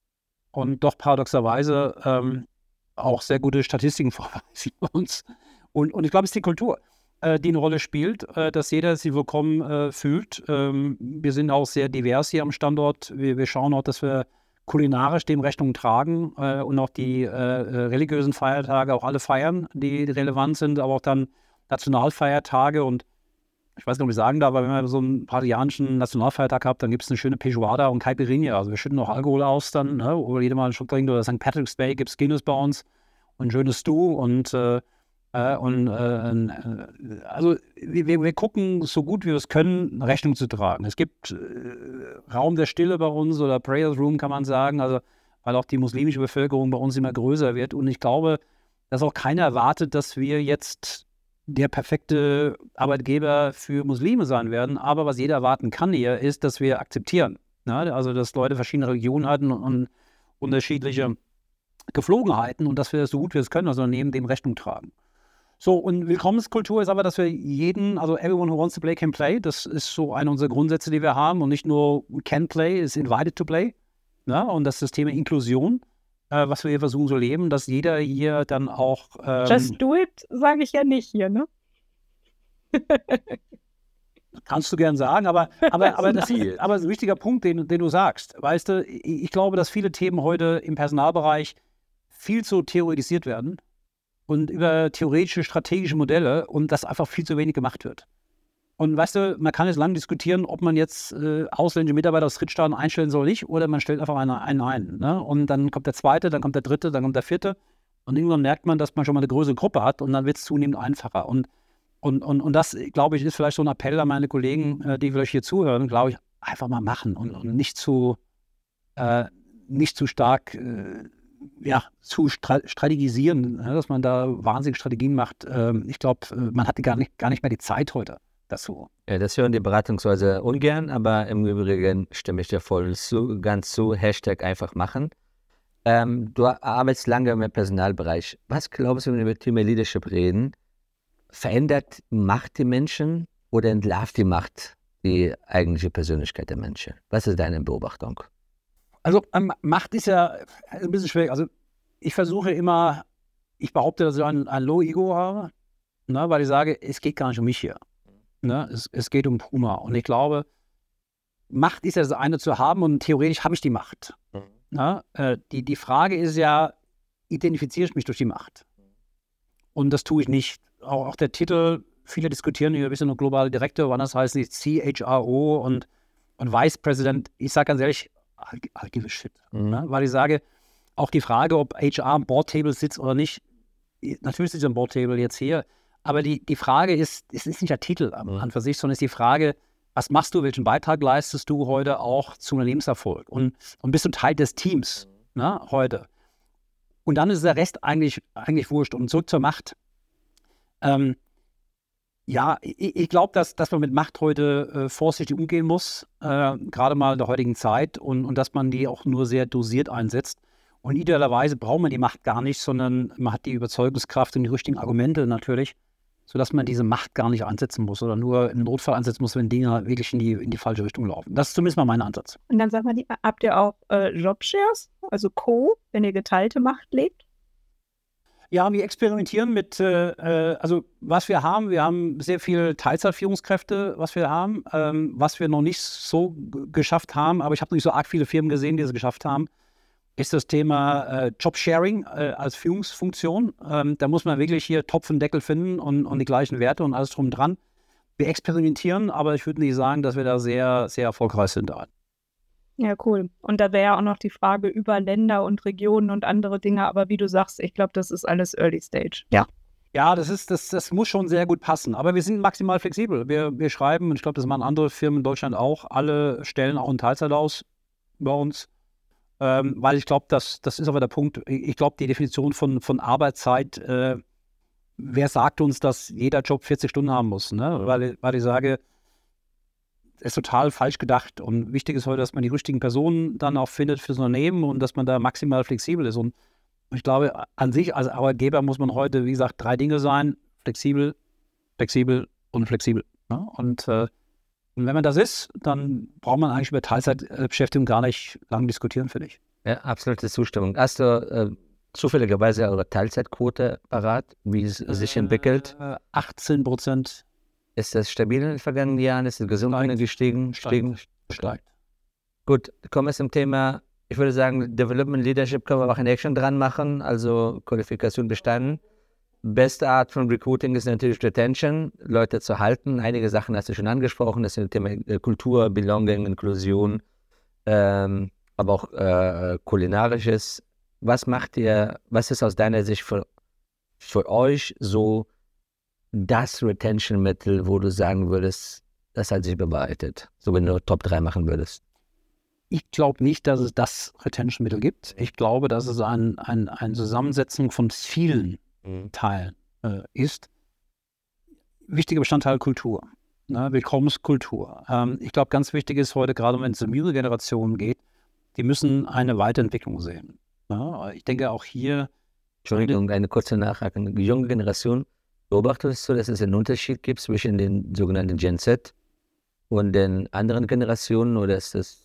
und doch paradoxerweise ähm, auch sehr gute Statistiken vorweisen bei uns. Und, und ich glaube, es ist die Kultur, äh, die eine Rolle spielt, äh, dass jeder sich willkommen äh, fühlt. Ähm, wir sind auch sehr divers hier am Standort. Wir, wir schauen auch, dass wir kulinarisch dem Rechnung tragen äh, und auch die äh, religiösen Feiertage auch alle feiern, die relevant sind, aber auch dann Nationalfeiertage. Und ich weiß nicht, ob ich sagen darf, aber wenn man so einen brasilianischen Nationalfeiertag hat, dann gibt es eine schöne Feijoada und Caipirinha. Also wir schütten auch Alkohol aus dann, ne? Oder jeder mal einen Schluck trinkt. Oder Sankt Patrick's Day gibt es Guinness bei uns und ein schönes Stew und äh, Äh, und äh, also wir, wir gucken so gut wie wir es können, Rechnung zu tragen. Es gibt äh, Raum der Stille bei uns oder Prayers Room kann man sagen, also weil auch die muslimische Bevölkerung bei uns immer größer wird. Und ich glaube, dass auch keiner erwartet, dass wir jetzt der perfekte Arbeitgeber für Muslime sein werden. Aber was jeder erwarten kann hier, ist, dass wir akzeptieren. Ne? Also, dass Leute verschiedene Religionen hatten und, und unterschiedliche Geflogenheiten und dass wir das so gut wir es können, also neben dem Rechnung tragen. So, und Willkommenskultur ist aber, dass wir jeden, also everyone who wants to play can play. Das ist so eine unserer Grundsätze, die wir haben. Und nicht nur can play, ist invited to play. Ne? Und das ist das Thema Inklusion, äh, was wir hier versuchen zu leben, dass jeder hier dann auch... Ähm, Just do it, sage ich ja nicht hier, ne? Kannst du gern sagen, aber, aber, aber, das ist, aber das ist ein wichtiger Punkt, den, den du sagst. Weißt du, ich, ich glaube, dass viele Themen heute im Personalbereich viel zu theoretisiert werden und über theoretische, strategische Modelle und dass einfach viel zu wenig gemacht wird. Und weißt du, man kann jetzt lange diskutieren, ob man jetzt äh, ausländische Mitarbeiter aus Drittstaaten einstellen soll oder nicht, oder man stellt einfach einen, einen ein. Ne? Und dann kommt der zweite, dann kommt der dritte, dann kommt der vierte. Und irgendwann merkt man, dass man schon mal eine größere Gruppe hat und dann wird es zunehmend einfacher. Und, und, und, und das, glaube ich, ist vielleicht so ein Appell an meine Kollegen, äh, die vielleicht hier zuhören, glaube ich, einfach mal machen und, und nicht zu, äh, nicht zu stark äh, ja, zu stra- strategisieren, ne? Dass man da wahnsinnige Strategien macht. Ähm, ich glaube, man hat gar nicht, gar nicht mehr die Zeit heute dazu. Ja, das hören die Beratungshäuser ungern, aber im Übrigen stimme ich dir voll zu, ganz zu. Hashtag einfach machen. Ähm, du arbeitest lange im Personalbereich. Was glaubst du, wenn wir über Thema Leadership reden? Verändert Macht die Menschen oder entlarvt die Macht die eigentliche Persönlichkeit der Menschen? Was ist deine Beobachtung? Also ähm, Macht ist ja ein bisschen schwierig. Also ich versuche immer, ich behaupte, dass ich ein, ein Low-Ego habe, ne, weil ich sage, es geht gar nicht um mich hier. Ne? Es, es geht um Puma. Und ich glaube, Macht ist ja das eine zu haben und theoretisch habe ich die Macht. Mhm. Ne? Äh, die, die Frage ist ja, identifiziere ich mich durch die Macht? Und das tue ich nicht. Auch, auch der Titel, viele diskutieren hier ein bisschen noch globale Direktor, wann das heißt nicht C H R O und, und Vice President. Ich sage ganz ehrlich, I'll, I'll give a shit. Mhm. Ne? Weil ich sage, auch die Frage, ob H R am Boardtable sitzt oder nicht, natürlich sitzt er am Boardtable jetzt hier, aber die, die Frage ist, es ist nicht der Titel an, mhm. an für sich, sondern es ist die Frage, was machst du, welchen Beitrag leistest du heute auch zum Unternehmenserfolg und, und bist du Teil des Teams, mhm. ne, heute. Und dann ist der Rest eigentlich, eigentlich wurscht. Und zurück zur Macht. Ähm, ja, ich, ich glaube, dass, dass man mit Macht heute äh, vorsichtig umgehen muss, äh, gerade mal in der heutigen Zeit und, und dass man die auch nur sehr dosiert einsetzt. Und idealerweise braucht man die Macht gar nicht, sondern man hat die Überzeugungskraft und die richtigen Argumente natürlich, sodass man diese Macht gar nicht einsetzen muss oder nur im Notfall einsetzen muss, wenn Dinge wirklich in die, in die falsche Richtung laufen. Das ist zumindest mal mein Ansatz. Und dann sag mal, habt ihr auch äh, Jobshares, also Co., wenn ihr geteilte Macht lebt? Ja, wir experimentieren mit, äh, also was wir haben, wir haben sehr viele Teilzeitführungskräfte, was wir haben, ähm, was wir noch nicht so g- geschafft haben, aber ich habe noch nicht so arg viele Firmen gesehen, die es geschafft haben, ist das Thema äh, Jobsharing äh, als Führungsfunktion. Ähm, da muss man wirklich hier Topf und Deckel finden und, und die gleichen Werte und alles drum dran. Wir experimentieren, aber ich würde nicht sagen, dass wir da sehr, sehr erfolgreich sind daran. Ja, cool. Und da wäre ja auch noch die Frage über Länder und Regionen und andere Dinge, aber wie du sagst, ich glaube, das ist alles Early Stage. Ja. Ja, das ist, das, das muss schon sehr gut passen. Aber wir sind maximal flexibel. Wir, wir schreiben, und ich glaube, das machen andere Firmen in Deutschland auch, alle stellen auch in Teilzeit aus bei uns. Ähm, weil ich glaube, das, das ist aber der Punkt. Ich glaube, die Definition von, von Arbeitszeit, äh, wer sagt uns, dass jeder Job vierzig Stunden haben muss? Ne? Weil, weil ich sage, das ist total falsch gedacht. Und wichtig ist heute, dass man die richtigen Personen dann auch findet fürs Unternehmen und dass man da maximal flexibel ist. Und ich glaube, an sich als Arbeitgeber muss man heute, wie gesagt, drei Dinge sein: flexibel, flexibel und flexibel. Ne? Und äh, Und wenn man das ist, dann braucht man eigentlich über Teilzeitbeschäftigung gar nicht lange diskutieren, finde ich. Ja, absolute Zustimmung. Hast du äh, zufälligerweise eure Teilzeitquote parat, wie es äh, sich entwickelt? achtzehn Prozent. Ist das stabil in den vergangenen Jahren? Ist es gesund gestiegen? Steigt. Steigt. Gut, kommen wir zum Thema, ich würde sagen, Development Leadership können wir auch in Action dran machen, also Qualifikation bestanden. Beste Art von Recruiting ist natürlich Retention, Leute zu halten. Einige Sachen hast du schon angesprochen, das sind Thema Kultur, Belonging, Inklusion, ähm, aber auch äh, kulinarisches. Was macht ihr, was ist aus deiner Sicht für, für euch so das Retention-Mittel, wo du sagen würdest, das hat sich bewahrheitet, so wenn du Top drei machen würdest? Ich glaube nicht, dass es das Retention-Mittel gibt. Ich glaube, dass es ein, ein, eine Zusammensetzung von vielen mhm. Teil äh, ist, wichtiger Bestandteil Kultur, ne? Willkommenskultur. Ähm, ich glaube, ganz wichtig ist heute, gerade wenn es um jüngere Generationen geht, die müssen eine Weiterentwicklung sehen. Ne? Ich denke auch hier... Entschuldigung, eine kurze Nachfrage. Die junge Generation, beobachtest du, dass es einen Unterschied gibt zwischen den sogenannten Gen Z und den anderen Generationen, oder ist das...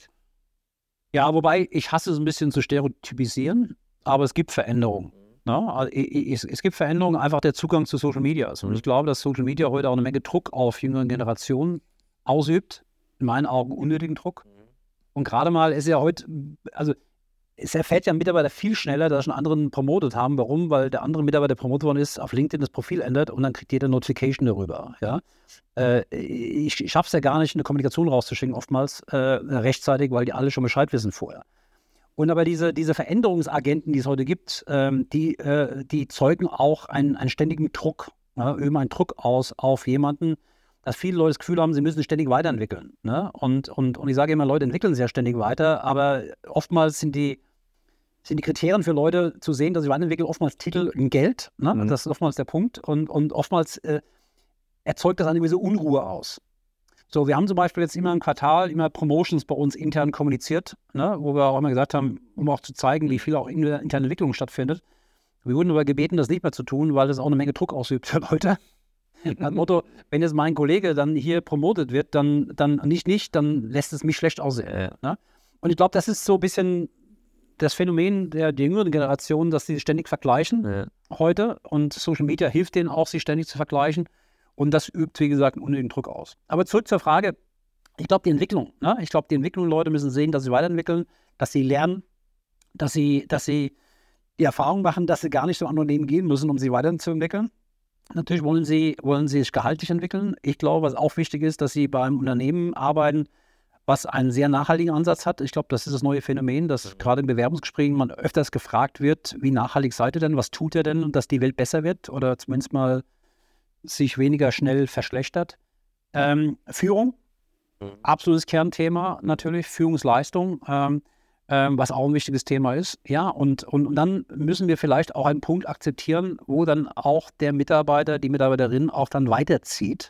Ja, wobei ich hasse es ein bisschen zu stereotypisieren, aber es gibt Veränderungen. Ne? Also, es, es gibt Veränderungen, einfach der Zugang zu Social Media. Und ich glaube, dass Social Media heute auch eine Menge Druck auf jüngere Generationen ausübt. In meinen Augen unnötigen Druck. Und gerade mal ist ja heute, also es erfährt ja ein Mitarbeiter viel schneller, dass schon anderen promotet haben. Warum? Weil der andere Mitarbeiter, der promotet worden ist, auf LinkedIn das Profil ändert und dann kriegt jeder Notification darüber. Ja? Äh, ich ich schaffe es ja gar nicht, eine Kommunikation rauszuschicken, oftmals äh, rechtzeitig, weil die alle schon Bescheid wissen vorher. Und aber diese, diese Veränderungsagenten, die es heute gibt, ähm, die, äh, die zeugen auch einen, einen ständigen Druck, ja? Üben einen Druck aus auf jemanden, dass viele Leute das Gefühl haben, sie müssen ständig weiterentwickeln. Ne? Und, und, und ich sage immer, Leute entwickeln sich ja ständig weiter, aber oftmals sind die sind die Kriterien für Leute zu sehen, dass sie weiterentwickeln, oftmals Titel und Geld. Ne? Mhm. Das ist oftmals der Punkt. Und, und oftmals äh, erzeugt das eine gewisse Unruhe aus. So, wir haben zum Beispiel jetzt immer im Quartal immer Promotions bei uns intern kommuniziert, ne? Wo wir auch immer gesagt haben, um auch zu zeigen, wie viel auch in der internen Entwicklung stattfindet. Wir wurden aber gebeten, das nicht mehr zu tun, weil das auch eine Menge Druck ausübt für Leute. Nach dem Motto, wenn jetzt mein Kollege dann hier promotet wird, dann, dann nicht, nicht, dann lässt es mich schlecht aussehen. Ja. Ne? Und ich glaube, das ist so ein bisschen das Phänomen der, der jüngeren Generation, dass sie ständig vergleichen ja. heute. Und Social Media hilft denen auch, sich ständig zu vergleichen. Und das übt, wie gesagt, einen unnötigen Druck aus. Aber zurück zur Frage, ich glaube, die Entwicklung. Ne? Ich glaube, die Entwicklung, Leute müssen sehen, dass sie weiterentwickeln, dass sie lernen, dass sie, dass sie die Erfahrung machen, dass sie gar nicht so an Unternehmen gehen müssen, um sie weiterzuentwickeln. Natürlich wollen sie, wollen sie sich gehaltlich entwickeln. Ich glaube, was auch wichtig ist, dass sie beim Unternehmen arbeiten, was einen sehr nachhaltigen Ansatz hat. Ich glaube, das ist das neue Phänomen, dass gerade in Bewerbungsgesprächen man öfters gefragt wird, wie nachhaltig seid ihr denn, was tut ihr denn, und dass die Welt besser wird oder zumindest mal sich weniger schnell verschlechtert. Ähm, Führung, mhm. absolutes Kernthema natürlich, Führungsleistung, ähm, ähm, was auch ein wichtiges Thema ist. Ja, und, und, und dann müssen wir vielleicht auch einen Punkt akzeptieren, wo dann auch der Mitarbeiter, die Mitarbeiterin auch dann weiterzieht,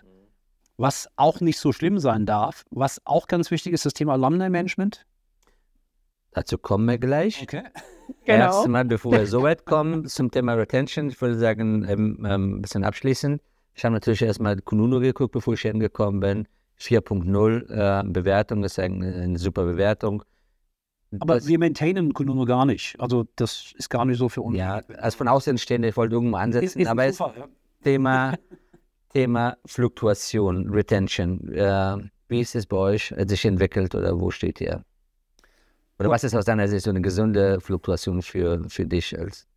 was auch nicht so schlimm sein darf. Was auch ganz wichtig ist, das Thema Alumni-Management. Dazu kommen wir gleich. Okay. Genau. Erstmal, bevor wir so weit kommen, zum Thema Retention, ich würde sagen, ähm, ähm, ein bisschen abschließend. Ich habe natürlich erstmal Kununu geguckt, bevor ich hingekommen bin. vier Punkt null äh, Bewertung ist eine, eine super Bewertung. Aber das, wir maintainen Kununu gar nicht. Also das ist gar nicht so für uns. Ja, als von außen stehende, ich wollte irgendwo ansetzen, ist, ist aber Zufall, es ja. Thema, Thema Fluktuation, Retention. Äh, wie ist es bei euch äh, sich entwickelt oder wo steht ihr? Oder was ist aus deiner Sicht so eine gesunde Fluktuation für, für dich als?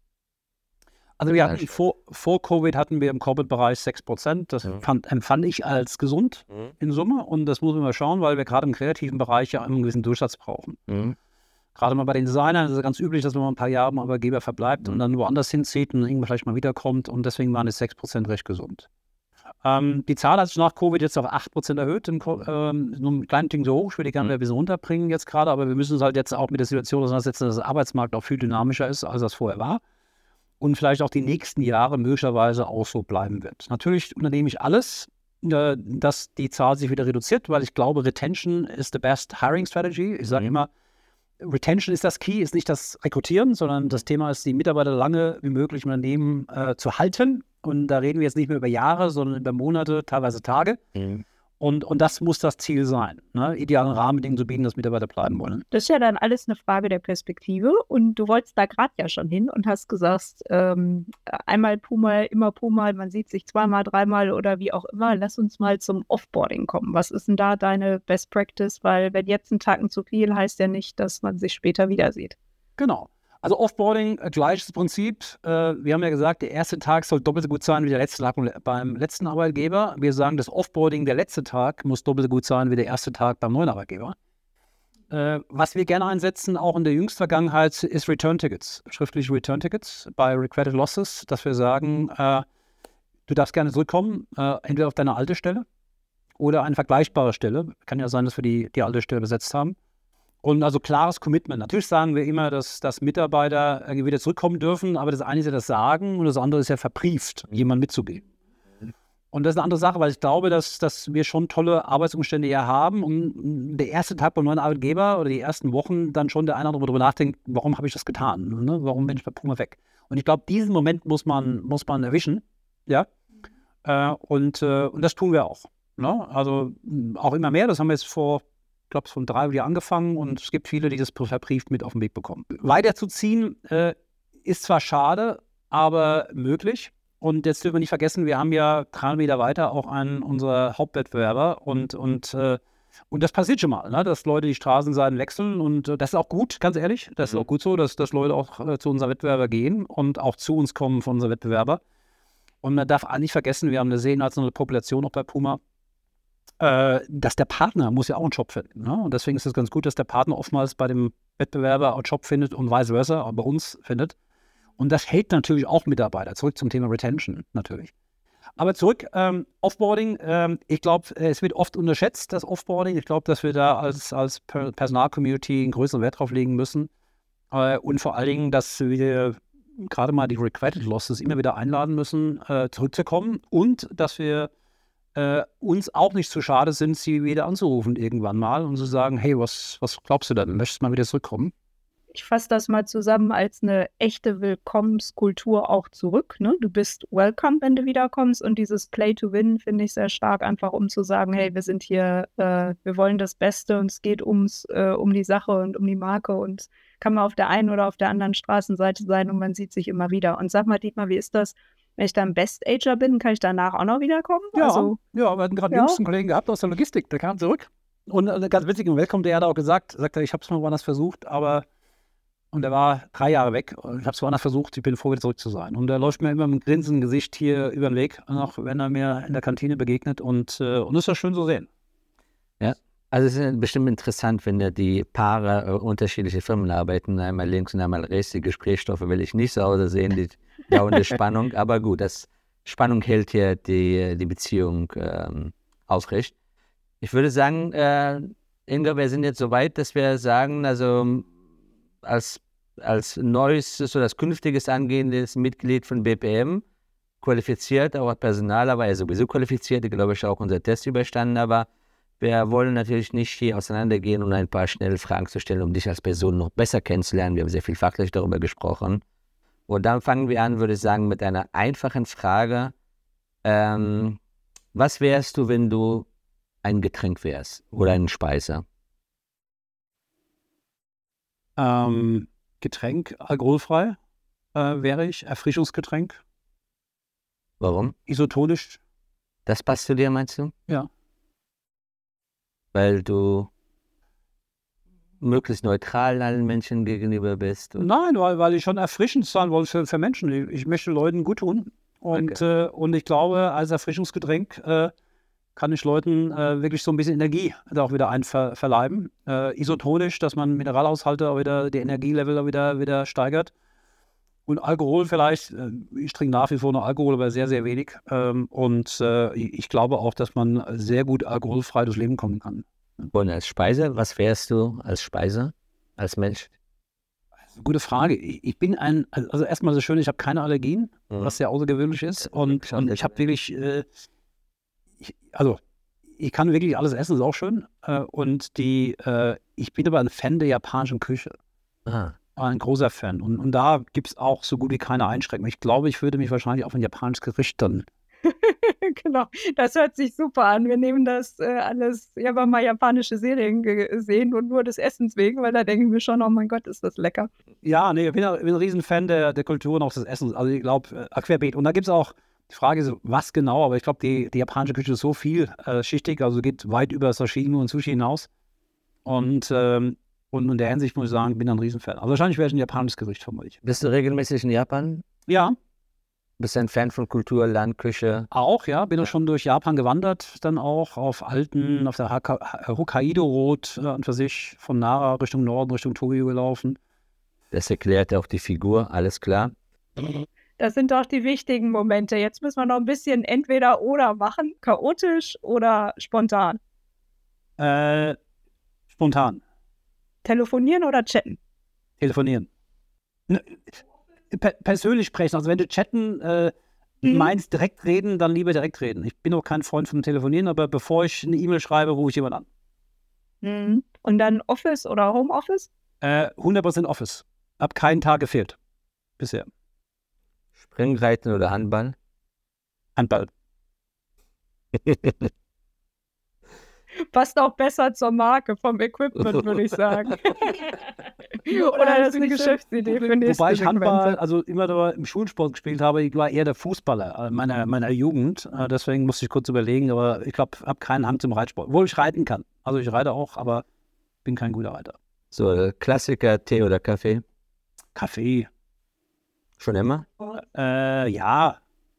Also wir hatten vor, vor Covid hatten wir im Corporate-Bereich sechs Prozent. Das Mhm. fand, empfand ich als gesund Mhm. in Summe. Und das muss man mal schauen, weil wir gerade im kreativen Bereich ja einen gewissen Durchsatz brauchen. Mhm. Gerade mal bei den Designern ist es ganz üblich, dass man mal ein paar Jahre beim Arbeitgeber verbleibt Mhm. und dann woanders hinzieht und irgendwann vielleicht mal wiederkommt. Und deswegen waren die sechs Prozent recht gesund. Ähm, die Zahl hat sich nach Covid jetzt auf acht Prozent erhöht. Im, Co- ähm, nur ein kleines Ding so hoch. Ich würde die gerne Mhm. ein bisschen runterbringen jetzt gerade. Aber wir müssen uns halt jetzt auch mit der Situation auseinandersetzen, dass der Arbeitsmarkt auch viel dynamischer ist, als das vorher war. Und vielleicht auch die nächsten Jahre möglicherweise auch so bleiben wird. Natürlich unternehme ich alles, äh, dass die Zahl sich wieder reduziert, weil ich glaube, Retention is the best hiring strategy. Ich sage Mhm. immer, Retention ist das Key, ist nicht das Rekrutieren, sondern das Thema ist, die Mitarbeiter lange wie möglich im Unternehmen äh, zu halten. Und da reden wir jetzt nicht mehr über Jahre, sondern über Monate, teilweise Tage. Mhm. Und, und das muss das Ziel sein, ne? Idealen Rahmenbedingungen zu bieten, dass Mitarbeiter bleiben wollen. Das ist ja dann alles eine Frage der Perspektive und du wolltest da gerade ja schon hin und hast gesagt, ähm, einmal Puma, immer Puma, man sieht sich zweimal, dreimal oder wie auch immer. Lass uns mal zum Offboarding kommen. Was ist denn da deine Best Practice? Weil wenn jetzt ein Tag zu viel, heißt ja nicht, dass man sich später wieder sieht. Genau. Also Offboarding, äh, gleiches Prinzip. Äh, wir haben ja gesagt, der erste Tag soll doppelt so gut sein wie der letzte Tag beim letzten Arbeitgeber. Wir sagen, das Offboarding, der letzte Tag, muss doppelt so gut sein wie der erste Tag beim neuen Arbeitgeber. Äh, was wir gerne einsetzen, auch in der jüngsten Vergangenheit, ist Return-Tickets, schriftliche Return-Tickets bei Regretted Losses, dass wir sagen, äh, du darfst gerne zurückkommen, äh, entweder auf deine alte Stelle oder eine vergleichbare Stelle. Kann ja sein, dass wir die, die alte Stelle besetzt haben. Und also klares Commitment. Natürlich sagen wir immer, dass, dass Mitarbeiter äh, wieder zurückkommen dürfen, aber das eine ist ja das Sagen und das andere ist ja verbrieft, jemandem mitzugeben. Und das ist eine andere Sache, weil ich glaube, dass, dass wir schon tolle Arbeitsumstände hier haben und der erste Tag beim neuen Arbeitgeber oder die ersten Wochen dann schon der eine oder andere darüber nachdenkt, warum habe ich das getan? Ne? Warum bin ich bei Puma weg? Und ich glaube, diesen Moment muss man, muss man erwischen. Ja? Äh, und, äh, und das tun wir auch. Ne? Also auch immer mehr, das haben wir jetzt vor, ich glaube, von drei Jahren angefangen und es gibt viele, die das verbrieft mit auf den Weg bekommen. Weiterzuziehen äh, ist zwar schade, aber möglich. Und jetzt dürfen wir nicht vergessen, wir haben ja drei Meter weiter auch einen unserer Hauptwettbewerber und, und, äh, und das passiert schon mal, ne? Dass Leute die Straßenseiten wechseln und äh, das ist auch gut, ganz ehrlich, das mhm. ist auch gut so, dass, dass Leute auch äh, zu unserem Wettbewerber gehen und auch zu uns kommen von unserem Wettbewerber. Und man darf auch nicht vergessen, wir haben eine sehr nationale Population auch bei Puma, äh, dass der Partner muss ja auch einen Job finden. Ne? Und deswegen ist es ganz gut, dass der Partner oftmals bei dem Wettbewerber auch einen Job findet und vice versa, auch bei uns findet. Und das hält natürlich auch Mitarbeiter. Zurück zum Thema Retention natürlich. Aber zurück, ähm, Offboarding. Ähm, ich glaube, es wird oft unterschätzt, das Offboarding. Ich glaube, dass wir da als, als Personal-Community einen größeren Wert drauf legen müssen. Äh, und vor allen Dingen, dass wir gerade mal die Requited Losses immer wieder einladen müssen, äh, zurückzukommen. Und dass wir äh, uns auch nicht zu schade sind, sie wieder anzurufen irgendwann mal und zu sagen, hey, was, was glaubst du denn? Möchtest du mal wieder zurückkommen? Ich fasse das mal zusammen als eine echte Willkommenskultur auch zurück. Ne? Du bist welcome, wenn du wiederkommst und dieses Play to Win finde ich sehr stark, einfach um zu sagen, hey, wir sind hier, äh, wir wollen das Beste und es geht ums, äh, um die Sache und um die Marke und kann man auf der einen oder auf der anderen Straßenseite sein und man sieht sich immer wieder. Und sag mal, Dietmar, wie ist das, wenn ich dann Best-Ager bin, kann ich danach auch noch wiederkommen? Ja, also, ja, wir hatten gerade ja. jüngst einen Kollegen gehabt aus der Logistik, der kam zurück und äh, ganz witzig, im Welcome, der hat auch gesagt, sagt er, ich habe es mal woanders versucht, aber und er war drei Jahre weg. Ich habe es woanders versucht, ich bin froh, wieder zurück zu sein. Und er läuft mir immer mit einem grinsenden Gesicht hier über den Weg, auch wenn er mir in der Kantine begegnet. Und, äh, und das ist ja schön zu sehen. Ja, also es ist bestimmt interessant, wenn da die Paare äh, unterschiedliche Firmen arbeiten. Einmal links und einmal rechts. Die Gesprächsstoffe will ich nicht zu Hause sehen, die dauernde Spannung. Aber gut, das Spannung hält hier die, die Beziehung ähm, aufrecht. Ich würde sagen, äh, Inga, wir sind jetzt so weit, dass wir sagen, also als, als neues, so das künftiges angehendes Mitglied von B P M, qualifiziert, auch als Personaler war er sowieso qualifiziert, ich glaube, ich auch unser Test überstanden, aber wir wollen natürlich nicht hier auseinandergehen, um ein paar schnelle Fragen zu stellen, um dich als Person noch besser kennenzulernen. Wir haben sehr viel fachlich darüber gesprochen. Und dann fangen wir an, würde ich sagen, mit einer einfachen Frage. Ähm, was wärst du, wenn du ein Getränk wärst oder ein Speiser? Ähm, Getränk, alkoholfrei äh, wäre ich, Erfrischungsgetränk. Warum? Isotonisch. Das passt zu dir, meinst du? Ja. Weil du möglichst neutral allen Menschen gegenüber bist? Oder? Nein, weil, weil ich schon erfrischend sein wollte für, für Menschen. Ich, ich möchte Leuten gut tun. Und, Okay. äh, und ich glaube, als Erfrischungsgetränk äh, kann ich Leuten äh, wirklich so ein bisschen Energie da auch wieder einverleiben. Äh, isotonisch, dass man Mineralhaushalte auch wieder, die Energielevel auch wieder, wieder steigert. Und Alkohol vielleicht, äh, ich trinke nach wie vor noch Alkohol, aber sehr, sehr wenig. Ähm, und äh, ich glaube auch, dass man sehr gut alkoholfrei durchs Leben kommen kann. Und als Speise, was wärst du als Speise, als Mensch? Gute Frage. Ich, ich bin ein, also erstmal so schön, ich habe keine Allergien, Mhm. was sehr außergewöhnlich ist. Und, und ich habe wirklich, äh, ich, also ich kann wirklich alles essen, ist auch schön. Äh, und die, äh, ich bin aber ein Fan der japanischen Küche. Ah. Ein großer Fan. Und, und da gibt es auch so gut wie keine Einschränkungen. Ich glaube, ich würde mich wahrscheinlich auf ein japanisches Gericht dann. Genau, das hört sich super an. Wir nehmen das äh, alles, ich habe mal japanische Serien gesehen und nur des Essens wegen, weil da denke ich mir schon, oh mein Gott, ist das lecker. Ja, nee, ich bin, bin ein Riesenfan der, der Kultur und auch des Essens. Also ich glaube, äh, querbeet. Und da gibt es auch, die Frage ist, was genau, aber ich glaube, die, die japanische Küche ist so vielschichtig, also geht weit über Sashimi und Sushi hinaus. Und, ähm, und in der Hinsicht muss ich sagen, ich bin ein Riesenfan. Also wahrscheinlich wäre es ein japanisches Gericht vermutlich. Bist du regelmäßig in Japan? Ja. Bist du ein Fan von Kultur, Land, Küche? Auch, ja. Bin auch schon durch Japan gewandert, dann auch auf alten, auf der Haka- Hokkaido-Road äh, an für sich von Nara Richtung Norden, Richtung Tokio gelaufen. Das erklärt auch die Figur, alles klar. Das sind doch die wichtigen Momente. Jetzt müssen wir noch ein bisschen entweder oder machen, chaotisch oder spontan. Äh, spontan. Telefonieren oder chatten? Telefonieren. Per- persönlich sprechen. Also wenn du chatten äh, mhm. meinst, direkt reden, dann lieber direkt reden. Ich bin auch kein Freund vom Telefonieren, aber bevor ich eine E-Mail schreibe, rufe ich jemand an. Mhm. Und dann Office oder Homeoffice? Äh, hundert Prozent Office. Hab keinen Tag gefehlt. Bisher. Springreiten oder Handball? Handball. Passt auch besser zur Marke vom Equipment, würde ich sagen. Oder das ist eine Geschäftsidee für nächste Wobei ich Handball, Sequenz. also immer da im Schulsport gespielt habe, ich war eher der Fußballer meiner, meiner Jugend. Deswegen musste ich kurz überlegen, aber ich glaube, ich habe keinen Hang zum Reitsport. Obwohl ich reiten kann. Also ich reite auch, aber bin kein guter Reiter. So, Klassiker, Tee oder Kaffee? Kaffee. Schon immer? Äh, ja.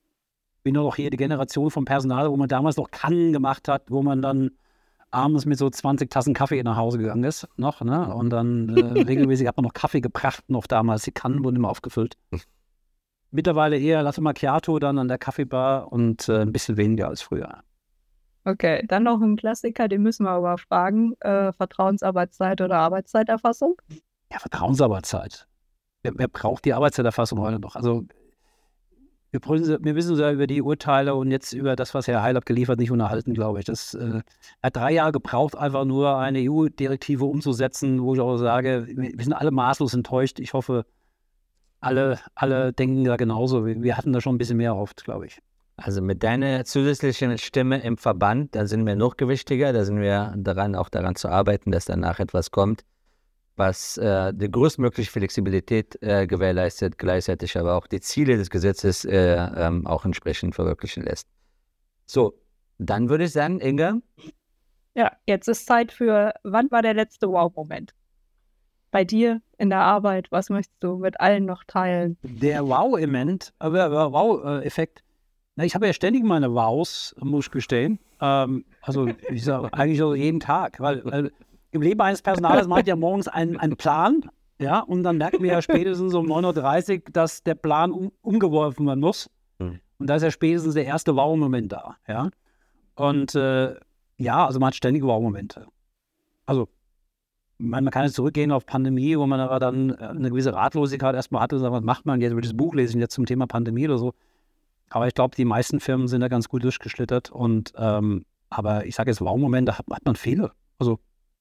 Bin nur noch hier die Generation vom Personal, wo man damals noch Kannen gemacht hat, wo man dann abends mit so zwanzig Tassen Kaffee nach Hause gegangen ist, noch, ne? Und dann äh, regelmäßig hat man noch Kaffee gebracht, noch damals. Die Kannen wurden immer aufgefüllt. Mittlerweile eher Latte Macchiato dann an der Kaffeebar und äh, ein bisschen weniger als früher. Okay, dann noch ein Klassiker, den müssen wir aber fragen. Äh, Vertrauensarbeitszeit oder Arbeitszeiterfassung? Ja, Vertrauensarbeitszeit. Wer, wer braucht die Arbeitszeiterfassung heute noch? Also Wir, wir müssen uns ja über die Urteile und jetzt über das, was Herr Heilab geliefert, nicht unterhalten, glaube ich. Das äh, hat drei Jahre gebraucht, einfach nur eine E U-Direktive umzusetzen, wo ich auch sage, wir sind alle maßlos enttäuscht. Ich hoffe, alle, alle denken da genauso. Wir, wir hatten da schon ein bisschen mehr erhofft, glaube ich. Also mit deiner zusätzlichen Stimme im Verband, da sind wir noch gewichtiger, da sind wir daran, auch daran zu arbeiten, dass danach etwas kommt, was äh, die größtmögliche Flexibilität äh, gewährleistet, gleichzeitig aber auch die Ziele des Gesetzes äh, ähm, auch entsprechend verwirklichen lässt. So, dann würde ich sagen, Inga? Ja, jetzt ist Zeit für, wann war der letzte Wow-Moment? Bei dir in der Arbeit, was möchtest du mit allen noch teilen? Der Wow-Element, aber Wow-Effekt, ich habe ja ständig meine Wows, muss ich gestehen. Ähm, also ich sage eigentlich so jeden Tag, weil, weil im Leben eines Personalers macht ja morgens einen, einen Plan, ja, und dann merken wir ja spätestens um neun Uhr dreißig, dass der Plan um, umgeworfen werden muss. Mhm. Und da ist ja spätestens der erste Wow-Moment da, ja. Und äh, ja, also man hat ständige Wow-Momente. Also, man, man kann jetzt zurückgehen auf Pandemie, wo man aber dann eine gewisse Ratlosigkeit erstmal hatte und sagt, was macht man jetzt, das Buch lesen jetzt zum Thema Pandemie oder so. Aber ich glaube, die meisten Firmen sind da ganz gut durchgeschlittert. Und ähm, aber ich sage jetzt, Wow-Momente hat, hat man viele. Also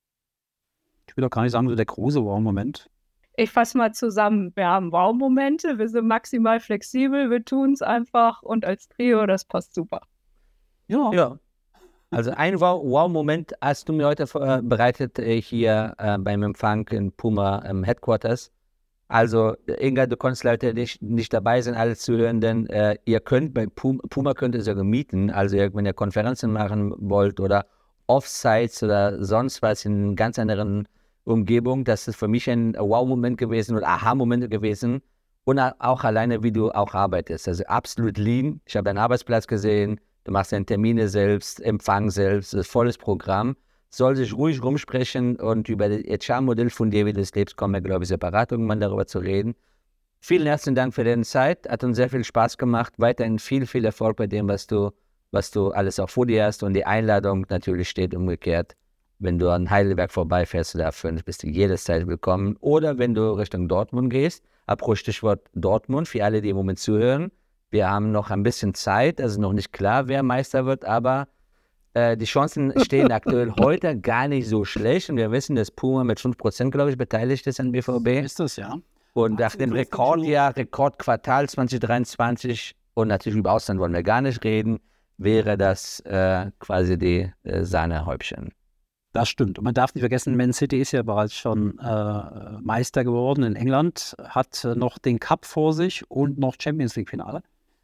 ich will doch gar nicht sagen, so der große Wow-Moment. Ich fasse mal zusammen. Wir haben Wow-Momente, wir sind maximal flexibel, wir tun es einfach und als Trio, das passt super. Ja. Ja. Also ein Wow-Moment hast du mir heute äh, bereitet äh, hier äh, beim Empfang in Puma im Headquarters. Also Inga, du konntest Leute nicht, nicht dabei sein, alle Zuhörenden. Äh, ihr könnt bei Puma, Puma könnt ihr sogar mieten. Also wenn ihr Konferenzen machen wollt oder Offsites oder sonst was in einer ganz anderen Umgebung, das ist für mich ein Wow-Moment gewesen oder Aha-Moment gewesen. Und auch alleine, wie du auch arbeitest. Also absolut lean. Ich habe deinen Arbeitsplatz gesehen, du machst deine Termine selbst, Empfang selbst, das volles Programm. Soll sich ruhig rumsprechen und über das H R-Modell von dir, wie du es lebst, kommen wir, glaube ich, separat irgendwann darüber zu reden. Vielen herzlichen Dank für deine Zeit. Hat uns sehr viel Spaß gemacht. Weiterhin viel, viel Erfolg bei dem, was du, was du alles auch vor dir hast. Und die Einladung natürlich steht umgekehrt. Wenn du an Heidelberg vorbeifährst, dafür bist du jederzeit willkommen. Oder wenn du Richtung Dortmund gehst, apropos Stichwort Dortmund, für alle, die im Moment zuhören. Wir haben noch ein bisschen Zeit, also noch nicht klar, wer Meister wird, aber äh, die Chancen stehen aktuell heute gar nicht so schlecht. Und wir wissen, dass Puma mit fünf Prozent, glaube ich, beteiligt ist an B V B. Ist das, ja. Und nach dem Rekordjahr, Rekordquartal zwanzig dreiundzwanzig und natürlich über Ausland wollen wir gar nicht reden, wäre das äh, quasi die äh, Sahnehäubchen. Das stimmt. Und man darf nicht vergessen, Man City ist ja bereits schon äh, Meister geworden in England, hat äh, noch den Cup vor sich und noch Champions League-Finale.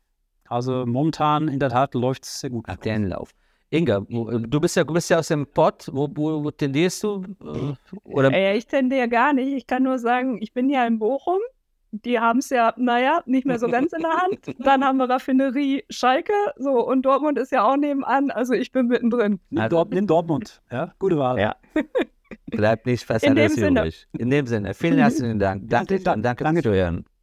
Also momentan in der Tat läuft es sehr gut. Hat der einen Lauf. Inga, du bist ja, du bist ja aus dem Pott. Wo, wo, wo tendierst du? Oder? Äh, ich tendiere gar nicht. Ich kann nur sagen, ich bin ja in Bochum. Die haben es ja, naja, nicht mehr so ganz in der Hand. Dann haben wir Raffinerie Schalke. So, und Dortmund ist ja auch nebenan. Also ich bin mittendrin. Nimm, Dort, nimm Dortmund. Ja, gute Wahl. Ja. Bleibt nicht fast in alles dem Sinne. übrig. In dem Sinne. Vielen herzlichen Dank. Danke, danke, danke, danke fürs Zuhören.